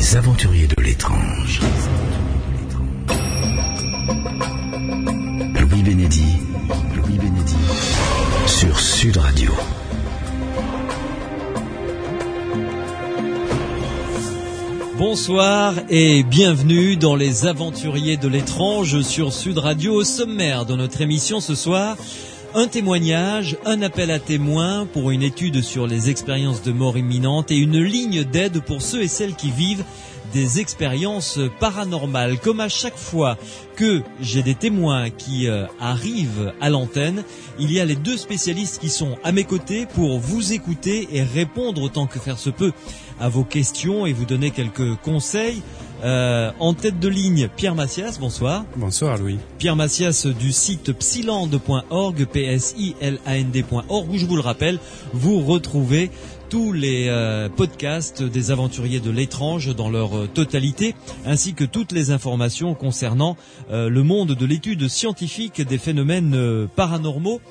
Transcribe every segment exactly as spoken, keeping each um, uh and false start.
Les aventuriers de l'étrange. Louis Bénédy, Louis Bénédy, sur Sud Radio. Bonsoir et bienvenue dans Les aventuriers de l'étrange sur Sud Radio. Au sommaire de notre émission ce soir, un témoignage, un appel à témoins pour une étude sur les expériences de mort imminente et une ligne d'aide pour ceux et celles qui vivent des expériences paranormales. Comme à chaque fois que j'ai des témoins qui euh, arrivent à l'antenne, il y a les deux spécialistes qui sont à mes côtés pour vous écouter et répondre autant que faire se peut à vos questions et vous donner quelques conseils. Euh, en tête de ligne, Pierre Massias, bonsoir. Bonsoir Louis. Pierre Massias du site psyland point org, P S I L A N D point org, où je vous le rappelle, vous retrouvez tous les euh, podcasts des aventuriers de l'étrange dans leur euh, totalité, ainsi que toutes les informations concernant euh, le monde de l'étude scientifique des phénomènes euh, paranormaux.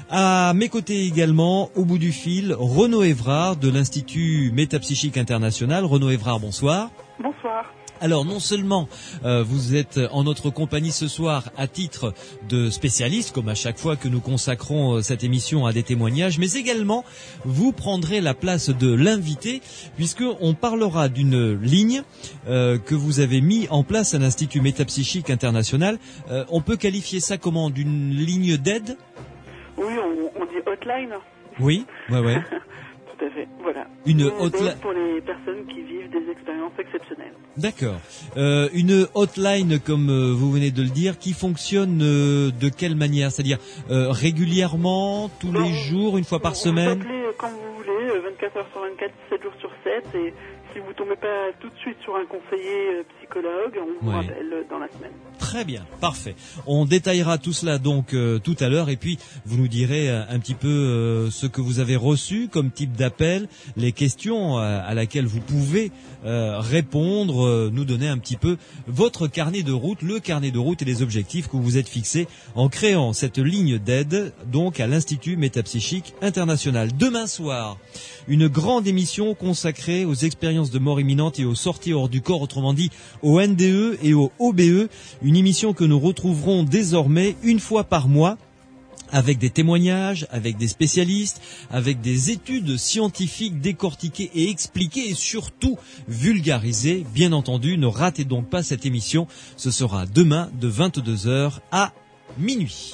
À mes côtés également, au bout du fil, Renaud Évrard de l'Institut Métapsychique International. Renaud Évrard, bonsoir. Bonsoir. Alors non seulement euh, vous êtes en notre compagnie ce soir à titre de spécialiste, comme à chaque fois que nous consacrons euh, cette émission à des témoignages, mais également vous prendrez la place de l'invité, puisqu'on parlera d'une ligne euh, que vous avez mis en place à l'Institut Métapsychique International. Euh, on peut qualifier ça comment, d'une ligne d'aide ? Oui, on, on dit hotline. Oui, ouais, ouais. Tout à fait, voilà. Une Une hotline aide pour les personnes qui vivent des expériences exceptionnelles. D'accord. Euh, une hotline, comme euh, vous venez de le dire, qui fonctionne euh, de quelle manière ? C'est-à-dire euh, régulièrement, tous Bon, les jours, une fois par on semaine ? Vous appelez quand vous voulez, vingt-quatre heures sur vingt-quatre, sept jours sur sept, et si vous tombez pas tout de suite sur un conseiller euh, psychologue, on vous Ouais. rappelle euh, dans la semaine. Très bien, parfait. On détaillera tout cela donc euh, tout à l'heure, et puis vous nous direz euh, un petit peu euh, ce que vous avez reçu comme type d'appel, les questions euh, à laquelle vous pouvez euh, répondre, euh, nous donner un petit peu votre carnet de route, le carnet de route et les objectifs que vous vous êtes fixés en créant cette ligne d'aide donc à l'Institut Métapsychique International. Demain soir, une grande émission consacrée aux expériences de mort imminente et aux sorties hors du corps, autrement dit au N D E et au O B E, une émission que nous retrouverons désormais une fois par mois, avec des témoignages, avec des spécialistes, avec des études scientifiques décortiquées et expliquées et surtout vulgarisées. Bien entendu, ne ratez donc pas cette émission, ce sera demain de vingt-deux heures à minuit.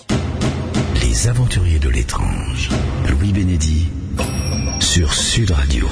Les aventuriers de l'étrange. Louis Bénédy, sur Sud Radio.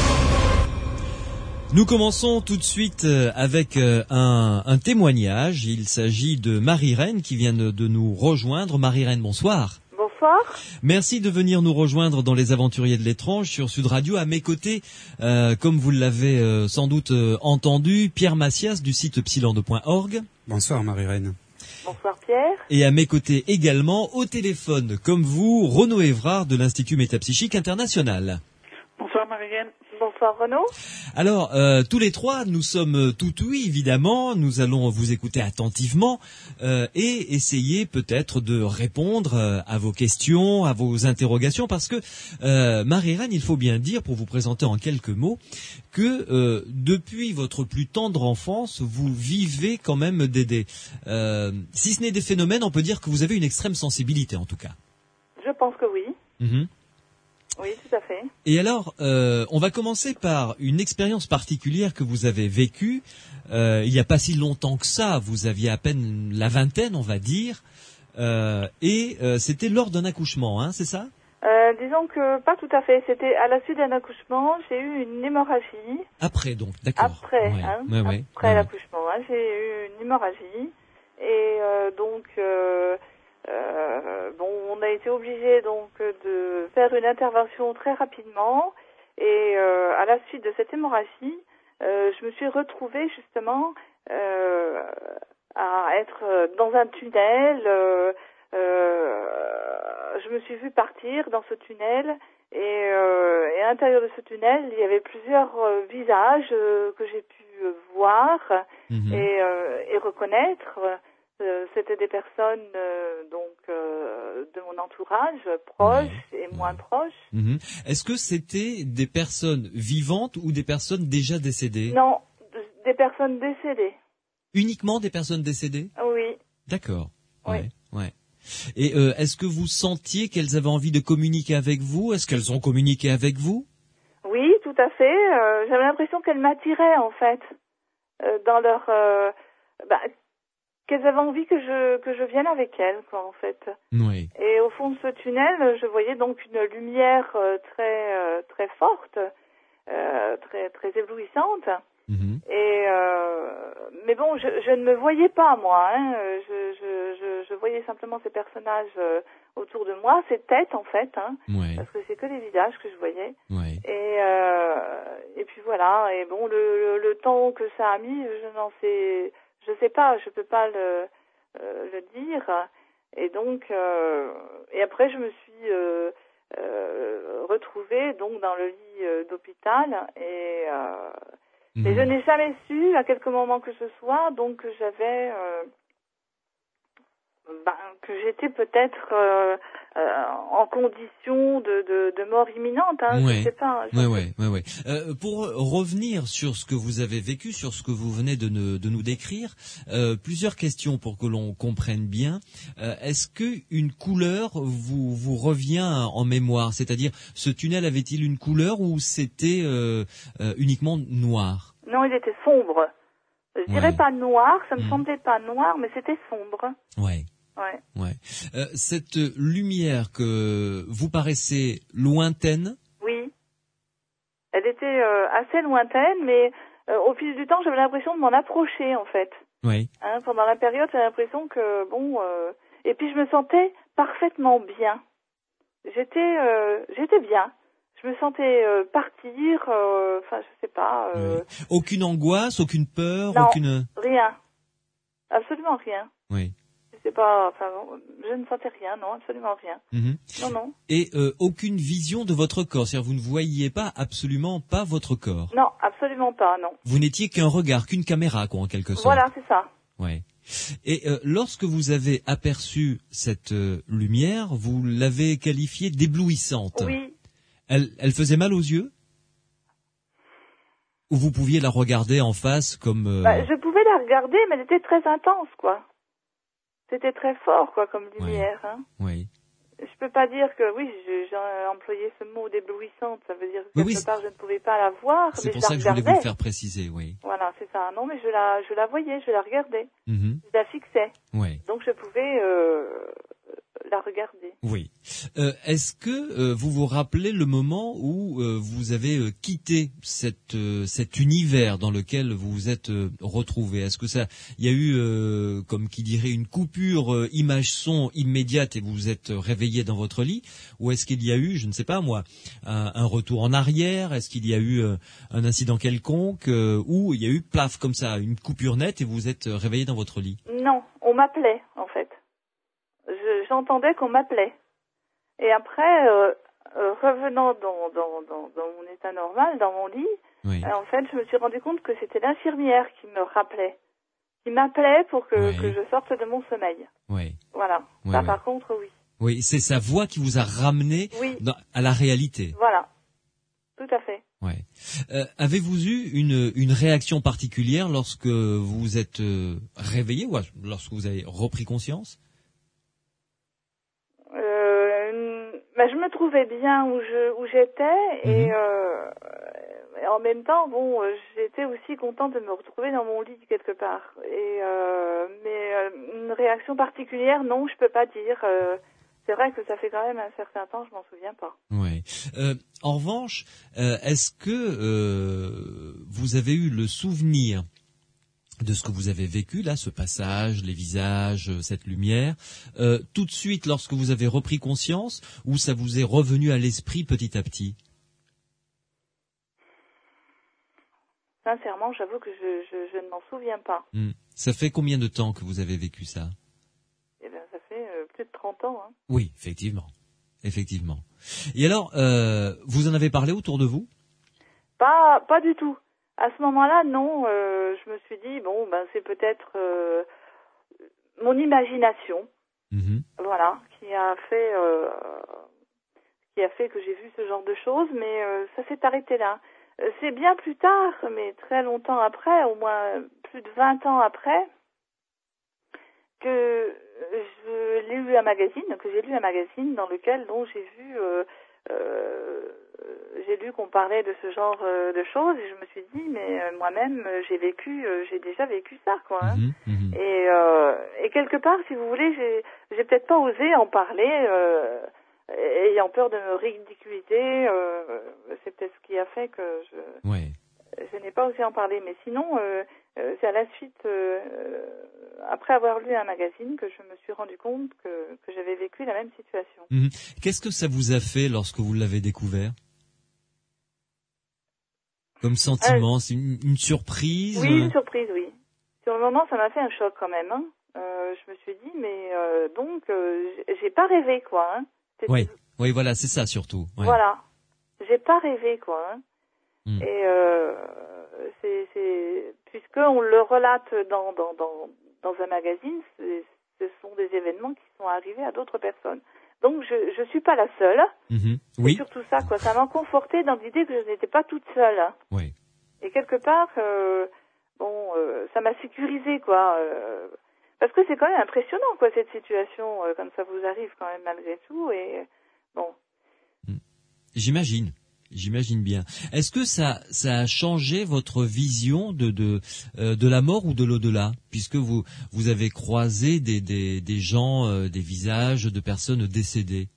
Nous commençons tout de suite avec un, un témoignage. Il s'agit de Marie-Reine qui vient de nous rejoindre. Marie-Reine, bonsoir. Bonsoir. Merci de venir nous rejoindre dans Les aventuriers de l'étrange sur Sud Radio. À mes côtés, euh, comme vous l'avez euh, sans doute euh, entendu, Pierre Massias du site psyland point org. Bonsoir Marie-Reine. Bonsoir Pierre. Et à mes côtés également, au téléphone, comme vous, Renaud Évrard de l'Institut Métapsychique International. Bonsoir Marianne. Bonsoir Renaud. Alors, euh, tous les trois, nous sommes tout oui, évidemment. Nous allons vous écouter attentivement euh, et essayer peut-être de répondre euh, à vos questions, à vos interrogations, parce que euh, Marie-Reine, il faut bien dire, pour vous présenter en quelques mots, que euh, depuis votre plus tendre enfance, vous vivez quand même des, des euh, si ce n'est des phénomènes, on peut dire que vous avez une extrême sensibilité, en tout cas. Je pense que oui. Mm-hmm. Oui, tout à fait. Et alors, euh, on va commencer par une expérience particulière que vous avez vécue. Euh, il n'y a pas si longtemps que ça, vous aviez à peine la vingtaine, on va dire, euh, et euh, c'était lors d'un accouchement, hein, c'est ça ? euh, Disons que pas tout à fait. C'était à la suite d'un accouchement, j'ai eu une hémorragie. Après, donc, d'accord. Après, ouais. hein, ouais, ouais. après ouais. l'accouchement, hein, j'ai eu une hémorragie. Et euh, donc... Euh, Euh, bon, on a été obligé donc de faire une intervention très rapidement et euh, à la suite de cette hémorragie, euh, je me suis retrouvée justement euh, à être dans un tunnel. Euh, euh, je me suis vue partir dans ce tunnel et, euh, et à l'intérieur de ce tunnel, il y avait plusieurs euh, visages euh, que j'ai pu euh, voir mmh. et, euh, et reconnaître. Euh, c'était des personnes euh, donc euh, de mon entourage, proches ouais. et moins proches. Mmh. Est-ce que c'était des personnes vivantes ou des personnes déjà décédées ? Non, des personnes décédées. Uniquement des personnes décédées? Oui. D'accord. Oui. Ouais, ouais. Et euh, est-ce que vous sentiez qu'elles avaient envie de communiquer avec vous? Est-ce qu'elles ont communiqué avec vous? Oui, tout à fait. Euh, j'avais l'impression qu'elles m'attiraient, en fait, euh, dans leur... Euh, bah, qu'elles avaient envie que je que je vienne avec elles, quoi, en fait. Oui. Et au fond de ce tunnel, je voyais donc une lumière euh, très euh, très forte, euh, très très éblouissante. Mm-hmm. Et euh, mais bon, je, je ne me voyais pas, moi. Hein. Je, je, je, je voyais simplement ces personnages euh, autour de moi, ces têtes, en fait, hein, Ouais. parce que c'est que des visages que je voyais. Ouais. Et euh, et puis voilà. Et bon, le, le, le temps que ça a mis, je n'en sais, je sais pas, je peux pas le euh, le dire. Et donc, euh, et après, je me suis euh, euh, retrouvée donc dans le lit euh, d'hôpital et euh, mais je n'ai jamais su, à quelque moment que ce soit, donc que j'avais, euh, ben, que j'étais peut-être euh, euh, en condition de, de, de mort imminente. Hein, ouais. Je sais pas. Ouais, ouais, ouais, ouais. Euh, pour revenir sur ce que vous avez vécu, sur ce que vous venez de, ne, de nous décrire, euh, plusieurs questions pour que l'on comprenne bien. Euh, est-ce que une couleur vous vous revient en mémoire? C'est-à-dire, ce tunnel avait-il une couleur ou c'était euh, euh, uniquement noir? Non, il était sombre. Je dirais ouais. pas noir, ça me mmh. semblait pas noir, mais c'était sombre. Ouais. Ouais. Ouais. Euh, cette lumière que vous paraissez lointaine. Oui. Elle était euh, assez lointaine, mais euh, au fil du temps, j'avais l'impression de m'en approcher, en fait. Oui. Hein, pendant la période, j'avais l'impression que, bon... Euh... Et puis, je me sentais parfaitement bien. J'étais euh, j'étais bien. Je me sentais euh, partir, euh, enfin, je sais pas... Euh... Oui. Aucune angoisse, aucune peur, non, aucune... rien. Absolument rien. Oui. Je sais pas, enfin, je ne sentais rien, non, absolument rien. Mm-hmm. Non, non. Et euh, aucune vision de votre corps, c'est-à-dire vous ne voyiez pas, absolument pas votre corps. Non, absolument pas, non. Vous n'étiez qu'un regard, qu'une caméra, quoi, en quelque sorte. Voilà, c'est ça. Ouais. Et euh, lorsque vous avez aperçu cette euh, lumière, vous l'avez qualifiée d'éblouissante. Oui. Elle, elle faisait mal aux yeux? Ou vous pouviez la regarder en face comme... Euh... Bah, je pouvais la regarder, mais elle était très intense, quoi. C'était très fort, quoi, comme lumière. Oui. Hein. Oui. Je peux pas dire que, oui, j'ai employé ce mot d'éblouissante, ça veut dire que oui, quelque oui, part je ne pouvais pas la voir, c'est mais pour je ça la que regardais. je voulais vous le faire préciser, oui. Voilà, c'est ça. Non, mais je la, je la voyais, je la regardais. Mm-hmm. Je la fixais. Oui. Donc je pouvais euh, la regarder. Oui. Euh, est-ce que euh, vous vous rappelez le moment où euh, vous avez euh, quitté cette, euh, cet univers dans lequel vous vous êtes euh, retrouvé? Est-ce que ça, il y a eu, euh, comme qui dirait, une coupure euh, image-son immédiate et vous vous êtes réveillé dans votre lit? Ou est-ce qu'il y a eu, je ne sais pas moi, un, un retour en arrière? Est-ce qu'il y a eu euh, un incident quelconque euh, où il y a eu, plaf, comme ça, une coupure nette et vous vous êtes réveillé dans votre lit? Non, on m'appelait, en fait. Je, j'entendais qu'on m'appelait. Et après, euh, euh, revenant dans, dans, dans, dans mon état normal, dans mon lit, oui. euh, en fait, je me suis rendu compte que c'était l'infirmière qui me rappelait, qui m'appelait pour que, oui. que je sorte de mon sommeil. Oui. Voilà. Oui, Ça, oui. par contre, oui. Oui, c'est sa voix qui vous a ramené oui. dans, à la réalité. Voilà. Tout à fait. Ouais. Euh, avez-vous eu une, une réaction particulière lorsque vous vous êtes euh, réveillé ou lorsque vous avez repris conscience? Euh, bah, je me trouvais bien où je où j'étais et, mmh. euh, et en même temps, bon, euh, j'étais aussi contente de me retrouver dans mon lit quelque part. Et euh, mais euh, une réaction particulière, non, je peux pas dire. Euh, c'est vrai que ça fait quand même un certain temps, je m'en souviens pas. Ouais. Euh, en revanche, euh, est-ce que euh, vous avez eu le souvenir de ce que vous avez vécu là, ce passage, les visages, cette lumière, euh, tout de suite lorsque vous avez repris conscience, ou ça vous est revenu à l'esprit petit à petit? Sincèrement, j'avoue que je, je, je ne m'en souviens pas. Mmh. Ça fait combien de temps que vous avez vécu ça? Eh bien, ça fait euh, plus de trente ans. Hein. Oui, effectivement. Effectivement. Et alors, euh, vous en avez parlé autour de vous? Pas, pas du tout. À ce moment-là, non. Euh, je me suis dit, bon, ben c'est peut-être euh, mon imagination, mmh. voilà, qui a fait, euh, qui a fait que j'ai vu ce genre de choses, mais euh, ça s'est arrêté là. c'est bien plus tard, mais très longtemps après, au moins plus de vingt ans après, que je l'ai lu un magazine, que j'ai lu un magazine dans lequel donc j'ai vu, euh, euh, j'ai lu qu'on parlait de ce genre euh, de choses et je me suis dit mais euh, moi-même euh, j'ai vécu, euh, j'ai déjà vécu ça quoi. Hein. Mmh, mmh. Et, euh, et quelque part, si vous voulez, j'ai, j'ai peut-être pas osé en parler, euh, ayant peur de me ridiculiser. Euh, c'est peut-être ce qui a fait que je. Ouais. Je n'ai pas osé en parler, mais sinon, euh, euh, c'est à la suite, euh, après avoir lu un magazine, que je me suis rendu compte que, que j'avais vécu la même situation. Mmh. Qu'est-ce que ça vous a fait lorsque vous l'avez découvert ? Comme sentiment, euh, c'est une, une surprise ? Oui, une surprise, oui. Sur le moment, ça m'a fait un choc quand même. Hein. Euh, je me suis dit, mais euh, donc, euh, j'ai pas rêvé, quoi. Hein. Oui, oui, voilà, c'est ça surtout. Ouais. Voilà, j'ai pas rêvé, quoi. Hein. Mm. Et euh, c'est, c'est puisque on le relate dans dans dans dans un magazine, c'est, ce sont des événements qui sont arrivés à d'autres personnes. Donc je je suis pas la seule. Mm-hmm. C'est oui. surtout ça, quoi. Ça m'a conforté dans l'idée que je n'étais pas toute seule. Hein. Oui. Et quelque part, euh, bon, euh, ça m'a sécurisée, quoi. Euh, parce que c'est quand même impressionnant, quoi, cette situation, euh, comme ça vous arrive quand même malgré tout. Et bon. Mm. J'imagine. J'imagine bien. Est-ce que ça, ça a changé votre vision de de euh, de la mort ou de l'au-delà, puisque vous vous avez croisé des des des gens, euh, des visages de personnes décédées?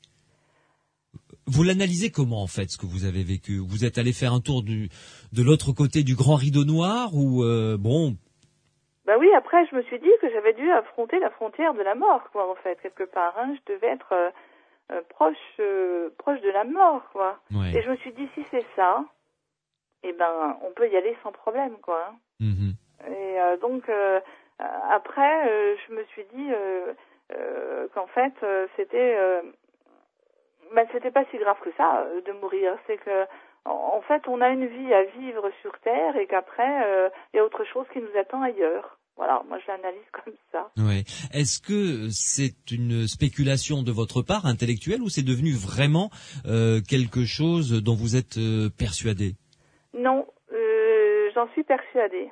Vous l'analysez comment en fait ce que vous avez vécu? Vous êtes allé faire un tour du de l'autre côté du grand rideau noir ou euh, bon? Bah oui. Après, je me suis dit que j'avais dû affronter la frontière de la mort, quoi, en fait, quelque part. Hein. Je devais être euh, Euh, proche euh, proche de la mort, quoi. Ouais. Et je me suis dit, si c'est ça, eh ben, on peut y aller sans problème, quoi. Mmh. Et euh, donc, euh, après, euh, je me suis dit euh, euh, qu'en fait, euh, c'était... Euh, ben, c'était pas si grave que ça, euh, de mourir. C'est que, en, en fait, on a une vie à vivre sur Terre et qu'après, euh, il y a autre chose qui nous attend ailleurs. Voilà, moi je l'analyse comme ça. Ouais. Est-ce que c'est une spéculation de votre part intellectuelle ou c'est devenu vraiment euh, quelque chose dont vous êtes euh, persuadé? Non, euh, j'en suis persuadée.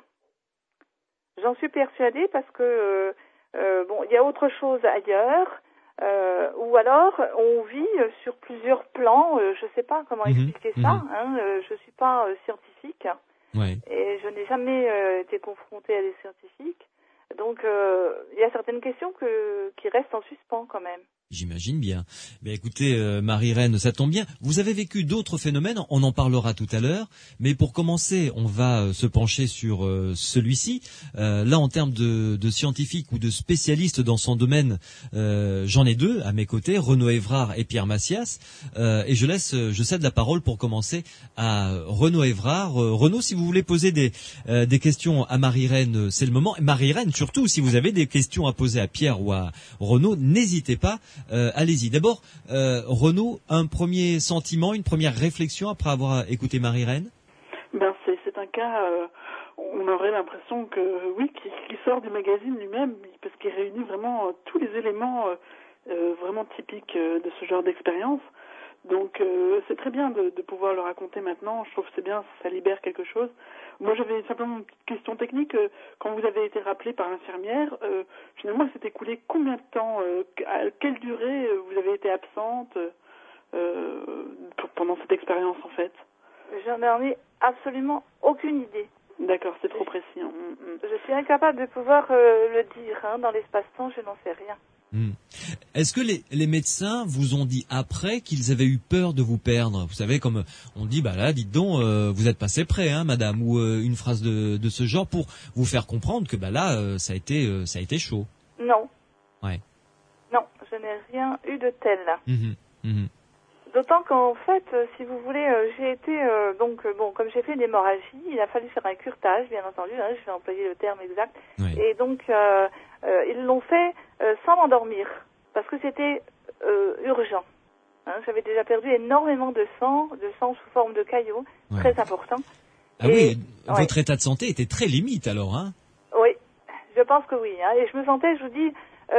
J'en suis persuadée parce que euh, euh, bon, il y a autre chose ailleurs, euh, ou alors on vit sur plusieurs plans. Euh, je sais pas comment Mmh, expliquer mmh. ça. Hein, euh, je suis pas euh, scientifique. Ouais. Et je n'ai jamais euh, été confrontée à des scientifiques. Donc, euh, il y a certaines questions que, qui restent en suspens quand même. J'imagine bien. Mais écoutez, euh, Marie-Reine, ça tombe bien. Vous avez vécu d'autres phénomènes, on en parlera tout à l'heure. Mais pour commencer, on va euh, se pencher sur euh, celui-ci. Euh, là, en termes de, de scientifiques ou de spécialistes dans son domaine, euh, j'en ai deux à mes côtés, Renaud Évrard et Pierre Massias. Euh, et je laisse, je cède la parole pour commencer à Renaud Évrard. Euh, Renaud, si vous voulez poser des, euh, des questions à Marie-Reine, c'est le moment. Et Marie-Reine, surtout, si vous avez des questions à poser à Pierre ou à Renaud, n'hésitez pas. Euh, allez-y. D'abord, euh, Renaud, un premier sentiment, une première réflexion après avoir écouté Marie-Reine? Ben c'est, c'est un cas, euh, on aurait l'impression que, oui, qui, qui sort du magazine lui-même, parce qu'il réunit vraiment euh, tous les éléments euh, euh, vraiment typiques euh, de ce genre d'expérience. Donc euh, c'est très bien de, de pouvoir le raconter maintenant, je trouve que c'est bien, ça libère quelque chose. Moi j'avais simplement une petite question technique, euh, quand vous avez été rappelé par l'infirmière, euh, finalement il s'est écoulé combien de temps, euh, à quelle durée euh, vous avez été absente euh, pour, pendant cette expérience en fait? J'en ai absolument aucune idée. D'accord, c'est trop précis. Hein. Je suis incapable de pouvoir euh, le dire, hein, dans l'espace-temps, je n'en sais rien. Mmh. Est-ce que les, les médecins vous ont dit après qu'ils avaient eu peur de vous perdre? Vous savez, comme on dit, bah là, dites donc, euh, vous êtes passé près, hein, madame, ou euh, une phrase de, de ce genre pour vous faire comprendre que bah là, euh, ça a été, euh, ça a été chaud. Non. Ouais. Non, je n'ai rien eu de tel. Mmh. Mmh. D'autant qu'en fait, euh, si vous voulez, euh, j'ai été euh, donc euh, bon, comme j'ai fait une hémorragie, il a fallu faire un curetage, bien entendu. Hein, je vais employer le terme exact. Ouais. Et donc euh, euh, ils l'ont fait euh, sans m'endormir parce que c'était euh, urgent. Hein, j'avais déjà perdu énormément de sang, de sang sous forme de caillots, Ouais. très important. Ah Et, oui, ouais. votre état de santé était très limite alors, hein? Oui, je pense que oui. Hein, et je me sentais, je vous dis,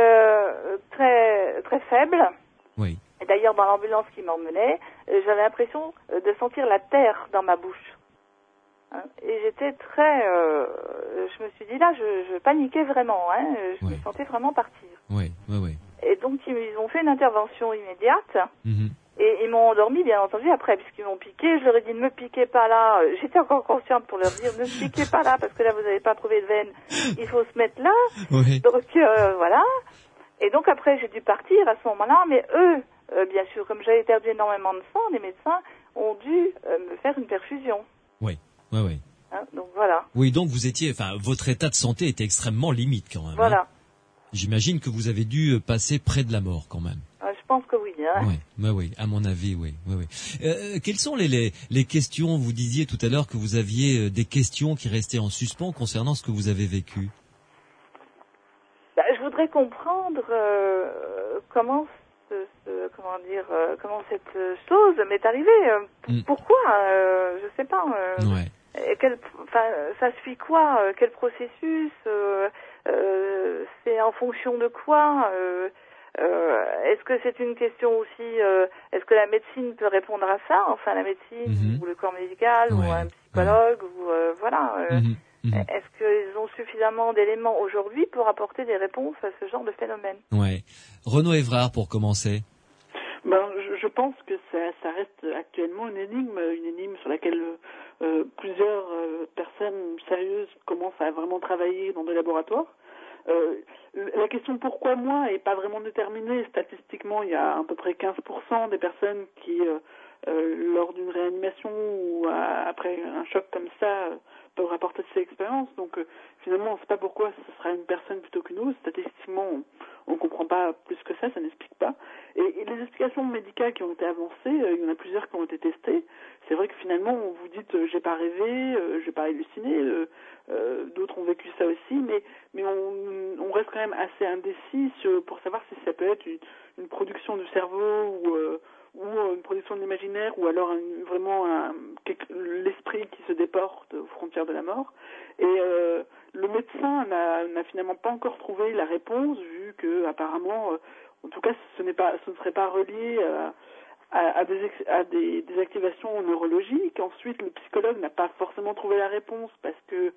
euh, très très faible. Oui. Et d'ailleurs, dans l'ambulance qui m'emmenait, euh, j'avais l'impression euh, de sentir la terre dans ma bouche. Hein, et j'étais très... Euh, je me suis dit là, je, je paniquais vraiment. Hein, je oui. me sentais vraiment partir. Oui, oui, oui. Et donc, ils, ils ont fait une intervention immédiate. Mm-hmm. Et ils m'ont endormi, bien entendu, après, puisqu'ils m'ont piqué. Je leur ai dit, ne me piquez pas là. J'étais encore consciente pour leur dire, ne me piquez pas là, parce que là, vous n'avez pas trouvé de veine. Il faut se mettre là. Oui. Donc, euh, voilà. Et donc, après, j'ai dû partir à ce moment-là. Mais eux, euh, bien sûr, comme j'avais perdu énormément de sang, les médecins ont dû euh, me faire une perfusion. Oui, oui, oui. Hein, donc, voilà. Oui, donc vous étiez, enfin, votre état de santé était extrêmement limite quand même. Voilà. Hein. J'imagine que vous avez dû passer près de la mort quand même. Euh, je pense que oui. Hein. Oui, oui, oui, à mon avis, oui, oui, oui. Euh, quelles sont les, les, les questions, vous disiez tout à l'heure que vous aviez des questions qui restaient en suspens concernant ce que vous avez vécu. Bah, je voudrais comprendre euh, comment, ce, ce, comment dire, euh, comment cette chose m'est arrivée. Euh, Mm. Pourquoi euh, Je sais pas. Euh, Ouais. et quel, enfin, ça suit quoi euh, Quel processus euh, euh, C'est en fonction de quoi euh, euh, Est-ce que c'est une question aussi euh, Est-ce que la médecine peut répondre à ça Enfin, la médecine Mm-hmm. ou le corps médical Ouais. ou un psychologue ou euh, voilà. Euh, Mm-hmm. Mm-hmm. Est-ce qu'ils ont suffisamment d'éléments aujourd'hui pour apporter des réponses à ce genre de phénomène? Ouais. Renaud Évrard, pour commencer. Ben, je, je pense que ça, ça reste actuellement une énigme, une énigme sur laquelle euh, plusieurs euh, personnes sérieuses commencent à vraiment travailler dans des laboratoires. Euh, la question pourquoi moi est pas vraiment déterminée. Statistiquement, il y a à peu près quinze pour cent des personnes qui, euh, euh, lors d'une réanimation ou à, après un choc comme ça, euh, peuvent rapporter ces expériences. Donc euh, finalement, on ne sait pas pourquoi ce sera une personne plutôt qu'une autre. Statistiquement, on ne comprend pas plus que ça, ça n'explique pas. Et, et les explications médicales qui ont été avancées, euh, il y en a plusieurs qui ont été testées. C'est vrai que finalement, on vous dit euh, j'ai pas rêvé, euh, j'ai pas halluciné. Euh, euh, d'autres ont vécu ça aussi, mais mais on, on reste quand même assez indécis sur, pour savoir si ça peut être une, une production du cerveau ou euh, ou une production de l'imaginaire, ou alors un, vraiment un, l'esprit qui se déporte aux frontières de la mort. Et euh, le médecin n'a, n'a finalement pas encore trouvé la réponse, vu que apparemment, euh, en tout cas, ce n'est pas, ce ne serait pas relié à, à, à, des, à des, des activations neurologiques. Ensuite, le psychologue n'a pas forcément trouvé la réponse parce que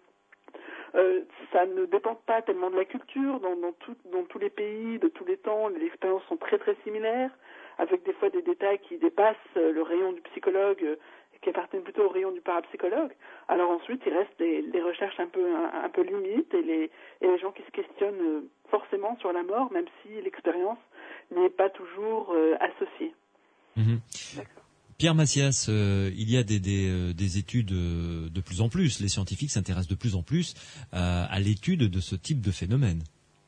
Euh, ça ne dépend pas tellement de la culture. Dans, dans, tout, dans tous les pays, de tous les temps, les expériences sont très très similaires, avec des fois des détails qui dépassent le rayon du psychologue, euh, qui appartiennent plutôt au rayon du parapsychologue. Alors ensuite, il reste des, des recherches un peu, un, un peu limites et les, et les gens qui se questionnent forcément sur la mort, même si l'expérience n'est pas toujours euh, associée. Mmh. D'accord. Pierre Macias, euh, il y a des, des, euh, des études euh, de plus en plus. Les scientifiques s'intéressent de plus en plus euh, à l'étude de ce type de phénomène.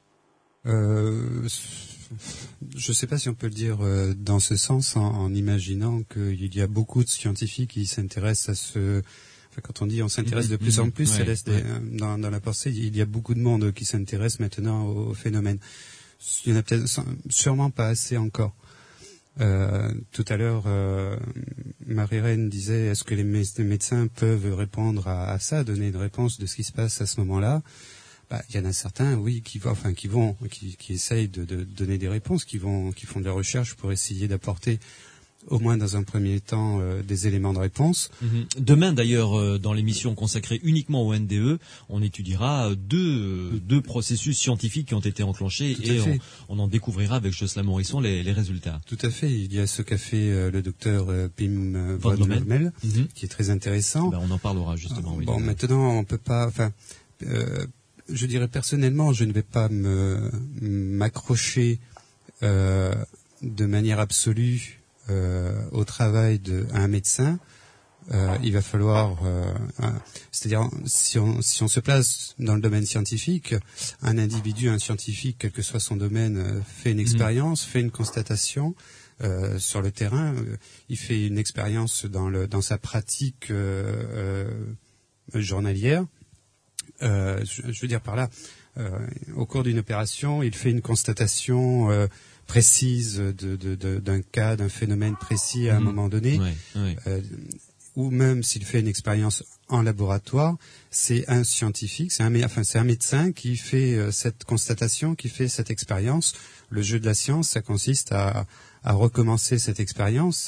Euh, je ne sais pas si on peut le dire euh, dans ce sens, en, en imaginant qu'il y a beaucoup de scientifiques qui s'intéressent à ce... Enfin, quand on dit on s'intéresse de plus en plus, ouais, ça laisse ouais. des, dans, dans la pensée, il y a beaucoup de monde qui s'intéresse maintenant au, au phénomène. Il y en a peut-être sûrement pas assez encore. Euh, tout à l'heure, euh, Marie-Reine disait, est-ce que les, mé- les médecins peuvent répondre à, à ça, donner une réponse de ce qui se passe à ce moment-là? Bah, il y en a certains, oui, qui vont, enfin, qui vont, qui, qui essayent de, de donner des réponses, qui vont, qui font de la recherche pour essayer d'apporter, au moins dans un premier temps, euh, des éléments de réponse. Mmh. Demain, d'ailleurs, euh, dans l'émission consacrée uniquement au N D E, on étudiera deux, mmh. deux processus scientifiques qui ont été enclenchés. Tout et on, on en découvrira avec Jocelyn Morisson les, les résultats. Tout à fait. Il y a ce qu'a fait euh, le docteur euh, Pim euh, von Lommel, mmh. qui est très intéressant. Ben, on en parlera justement. Euh, oui, bon, maintenant, on peut pas. Enfin, euh, je dirais personnellement, je ne vais pas me m'accrocher euh, de manière absolue Euh, au travail d'un médecin. Euh, il va falloir, euh, un, c'est-à-dire si on, si on se place dans le domaine scientifique, un individu, un scientifique, quel que soit son domaine, euh, fait une expérience, mmh. fait une constatation euh, sur le terrain. Euh, il fait une expérience dans, le, dans sa pratique euh, euh, journalière. Euh, je, je veux dire par là, euh, au cours d'une opération, il fait une constatation euh, précise de, de, de, d'un cas, d'un phénomène précis à un mmh. moment donné, oui, oui. Euh, ou même s'il fait une expérience en laboratoire, c'est un scientifique, c'est un, enfin, c'est un médecin qui fait euh, cette constatation, qui fait cette expérience. Le jeu de la science, ça consiste à, à recommencer cette expérience.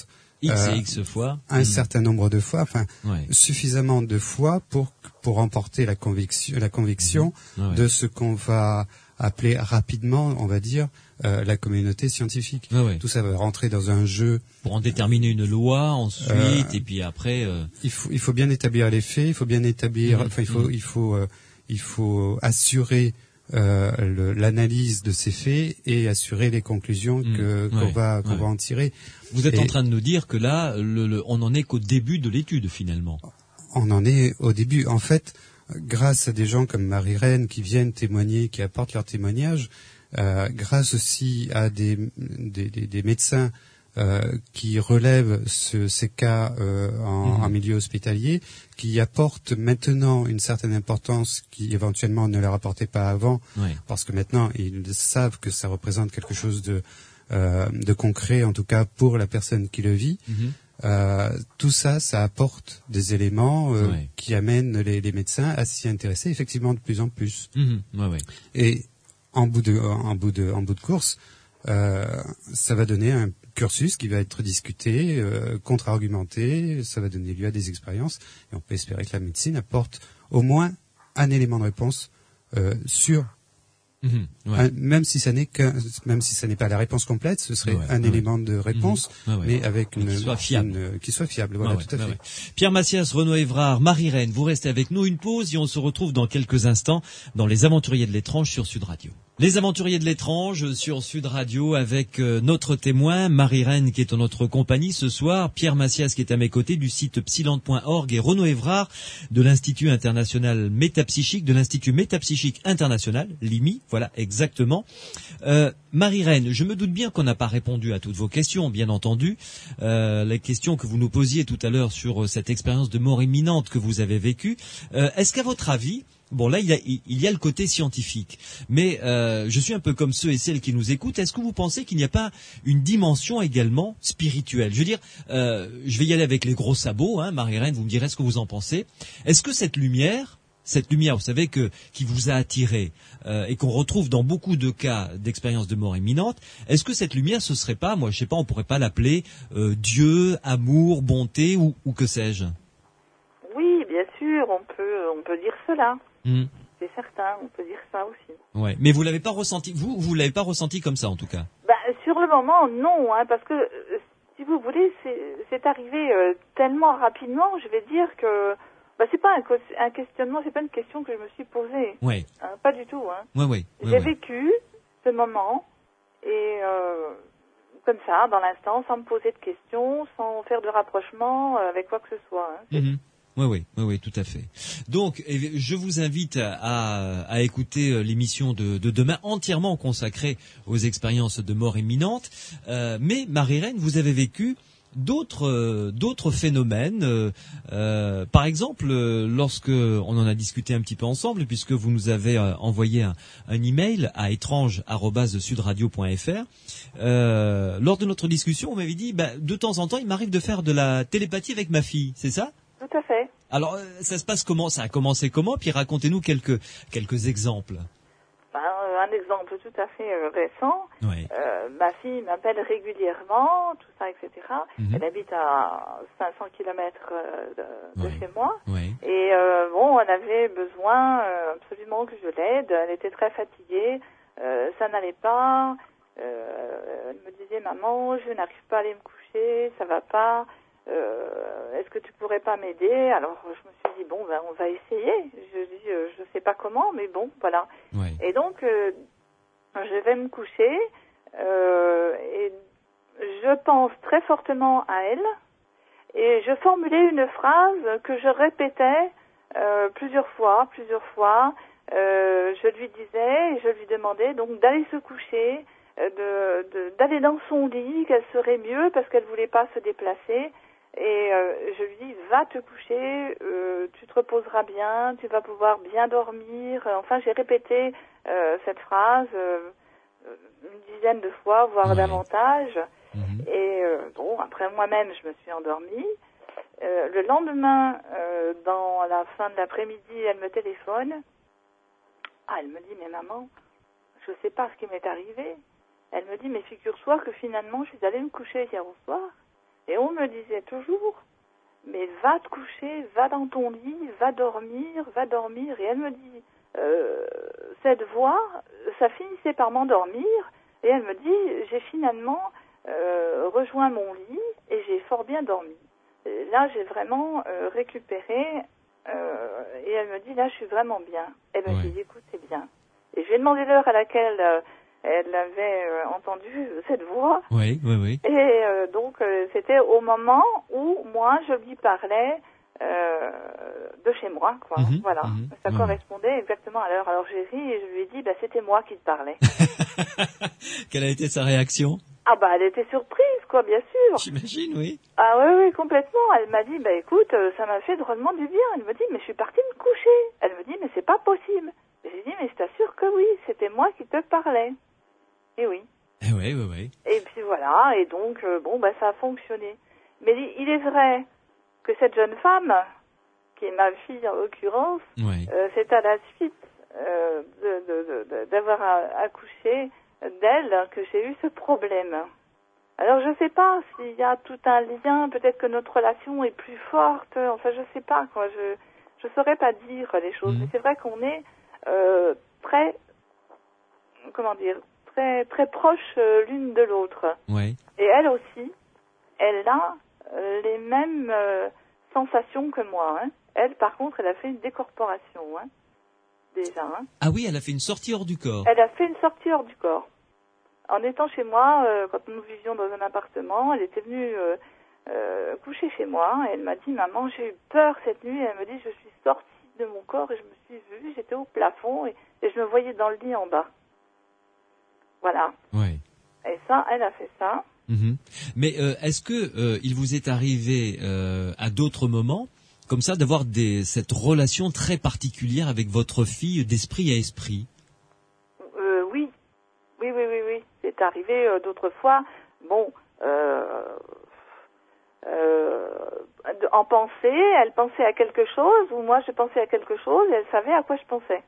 X et X fois. Un mmh. certain nombre de fois, enfin ouais. suffisamment de fois pour pour emporter la conviction, la conviction mmh. ouais. de ce qu'on va appeler rapidement, on va dire, euh, la communauté scientifique. Ouais, ouais. Tout ça va rentrer dans un jeu. Pour en déterminer une loi ensuite, euh, et puis après. Euh... Il faut il faut bien établir les faits, il faut bien établir, mmh. enfin il faut mmh. il faut euh, il faut assurer euh, le, l'analyse de ces faits et assurer les conclusions mmh. que qu'on ouais. va qu'on ouais. va en tirer. Vous êtes et en train de nous dire que là, le, le, on n'en est qu'au début de l'étude finalement. On en est au début. En fait, grâce à des gens comme Marie-Reine qui viennent témoigner, qui apportent leur témoignage, euh, grâce aussi à des, des, des, des médecins euh, qui relèvent ce, ces cas euh, en, mmh. en milieu hospitalier, qui apportent maintenant une certaine importance qui éventuellement ne leur apportait pas avant, oui. parce que maintenant ils savent que ça représente quelque chose de, euh, de concret, en tout cas pour la personne qui le vit. Mmh. Euh, tout ça, ça apporte des éléments euh, ouais. qui amènent les, les médecins à s'y intéresser effectivement de plus en plus. Mmh, ouais, ouais. Et en bout de, en bout de, en bout de course, euh, ça va donner un cursus qui va être discuté, euh, contre-argumenté. Ça va donner lieu à des expériences. Et on peut espérer que la médecine apporte au moins un élément de réponse euh, sur. Mmh, ouais. un, même si ça n'est que, même si ça n'est pas la réponse complète, ce serait ouais, un ouais, élément ouais. de réponse, mmh, ouais, mais avec une qui soit fiable. Une, qui soit fiable. Voilà, ouais, tout à fait. Ouais. Pierre Massias, Renaud Évrard, Marie-Reine, vous restez avec nous. Une pause et on se retrouve dans quelques instants dans Les Aventuriers de l'étrange sur Sud Radio. Les Aventuriers de l'étrange sur Sud Radio avec euh, notre témoin Marie-Reine qui est en notre compagnie ce soir, Pierre Massias qui est à mes côtés du site psylante point org et Renaud Évrard de l'Institut international métapsychique, de l'Institut métapsychique international, l'I M I, voilà exactement. Euh, Marie-Reine, je me doute bien qu'on n'a pas répondu à toutes vos questions, bien entendu. Euh, les questions que vous nous posiez tout à l'heure sur euh, cette expérience de mort imminente que vous avez vécue. Euh, est-ce qu'à votre avis, bon là il y a, il y a le côté scientifique, mais euh, je suis un peu comme ceux et celles qui nous écoutent. Est-ce que vous pensez qu'il n'y a pas une dimension également spirituelle ? Je veux dire, euh, je vais y aller avec les gros sabots, hein, Marie-Reine, vous me direz ce que vous en pensez. Est-ce que cette lumière, cette lumière, vous savez que qui vous a attiré euh, et qu'on retrouve dans beaucoup de cas d'expérience de mort imminente, est-ce que cette lumière, ce serait pas, moi je sais pas, on pourrait pas l'appeler euh, Dieu, amour, bonté ou, ou que sais-je ? Oui, bien sûr, on peut, on peut dire cela. Mmh. C'est certain, on peut dire ça aussi. Ouais, mais vous l'avez pas ressenti, vous, vous l'avez pas ressenti comme ça en tout cas. Bah, sur le moment, non, hein, parce que euh, si vous voulez, c'est, c'est arrivé euh, tellement rapidement, je vais dire que bah, c'est pas un, un questionnement, c'est pas une question que je me suis posée. Ouais. Hein, pas du tout. Hein. Ouais, ouais, ouais, J'ai ouais. vécu ce moment et euh, comme ça, dans l'instant, sans me poser de questions, sans faire de rapprochement euh, avec quoi que ce soit. Hein. Mm-hmm. Oui, oui, oui, oui, tout à fait. Donc, je vous invite à, à écouter l'émission de, de demain entièrement consacrée aux expériences de mort imminente. Euh, mais Marie-Reine, vous avez vécu d'autres euh, d'autres phénomènes. Euh, euh, par exemple, euh, lorsque on en a discuté un petit peu ensemble, puisque vous nous avez euh, envoyé un, un email à étrange arobase sudradio point f r. Euh, lors de notre discussion, on m'avait dit, bah, de temps en temps, il m'arrive de faire de la télépathie avec ma fille. C'est ça ? Tout à fait. Alors, ça se passe comment ? Ça a commencé comment ? Puis racontez-nous quelques quelques exemples. Ben, un exemple tout à fait euh, récent. Oui. Euh, ma fille m'appelle régulièrement, tout ça, et cetera. Mm-hmm. Elle habite à cinq cents kilomètres de, de oui. chez moi. Oui. Et euh, bon, on avait besoin euh, absolument que je l'aide. Elle était très fatiguée. Euh, ça n'allait pas. Euh, elle me disait, maman, je n'arrive pas à aller me coucher, ça va pas. Euh, est-ce que tu pourrais pas m'aider ? Alors je me suis dit bon ben on va essayer. Je dis euh, je sais pas comment mais bon voilà. Ouais. Et donc euh, je vais me coucher euh, et je pense très fortement à elle et je formulais une phrase que je répétais euh, plusieurs fois, plusieurs fois. Euh, je lui disais et je lui demandais donc d'aller se coucher, euh, de, de d'aller dans son lit, qu'elle serait mieux parce qu'elle voulait pas se déplacer. Et euh, je lui dis, va te coucher, euh, tu te reposeras bien, tu vas pouvoir bien dormir. Enfin, j'ai répété euh, cette phrase euh, une dizaine de fois, voire ouais. davantage. Mmh. Et euh, bon, après moi-même, je me suis endormie. Euh, le lendemain, euh, dans la fin de l'après-midi, elle me téléphone. Ah, elle me dit, mais maman, je ne sais pas ce qui m'est arrivé. Elle me dit, mais figure-toi que finalement, je suis allée me coucher hier au soir. Et on me disait toujours, mais va te coucher, va dans ton lit, va dormir, va dormir. Et elle me dit, euh, cette voix, ça finissait par m'endormir. Et elle me dit, j'ai finalement euh, rejoint mon lit et j'ai fort bien dormi. Et là, j'ai vraiment euh, récupéré. Euh, et elle me dit, là, je suis vraiment bien. Et ben, Ouais. j'ai dit, écoute, c'est bien. Et je lui ai demandé l'heure à laquelle euh, elle avait euh, entendu cette voix. Oui, oui, oui. Et euh, donc, euh, c'était au moment où moi, je lui parlais euh, de chez moi, quoi. Mhm, Voilà. mhm, Ça ouais, correspondait exactement à l'heure. Alors, j'ai ri et je lui ai dit, bah, c'était moi qui te parlais. Quelle a été sa réaction? Ah bah, elle était surprise, quoi, bien sûr. J'imagine, oui. Ah oui, oui, complètement. Elle m'a dit, bah écoute, euh, ça m'a fait drôlement du bien. Elle me dit, mais je suis partie me coucher. Elle me dit, mais c'est pas possible. J'ai dit, mais je t'assure que oui, c'était moi qui te parlais. Et oui. Eh oui, oui, oui. Et puis voilà, et donc, euh, bon, bah ça a fonctionné. Mais il il est vrai que cette jeune femme, qui est ma fille en l'occurrence, Ouais. euh, c'est à la suite euh, de, de, de, d'avoir a- accouché d'elle que j'ai eu ce problème. Alors je sais pas s'il y a tout un lien, peut-être que notre relation est plus forte, enfin je sais pas quoi, je je saurais pas dire les choses, Mhm. mais c'est vrai qu'on est euh, très, comment dire, très très proches euh, l'une de l'autre. Ouais. Et elle aussi, elle a euh, les mêmes euh, sensations que moi. Hein. Elle, par contre, elle a fait une décorporation, hein, déjà. Hein. Ah oui, elle a fait une sortie hors du corps. Elle a fait une sortie hors du corps. En étant chez moi, euh, quand nous vivions dans un appartement, elle était venue euh, euh, coucher chez moi. Et elle m'a dit, maman, j'ai eu peur cette nuit. Et elle me dit, je suis sortie de mon corps et je me suis vue, j'étais au plafond et, et je me voyais dans le lit en bas. Voilà. Ouais. Et ça, elle a fait ça. Mhm. Mais euh, est-ce que euh, il vous est arrivé euh, à d'autres moments, comme ça, d'avoir des cette relation très particulière avec votre fille d'esprit à esprit? Euh, oui. Oui, oui, oui, oui. C'est arrivé euh, d'autres fois. Bon, euh, euh, en pensée, elle pensait à quelque chose, ou moi je pensais à quelque chose, et elle savait à quoi je pensais.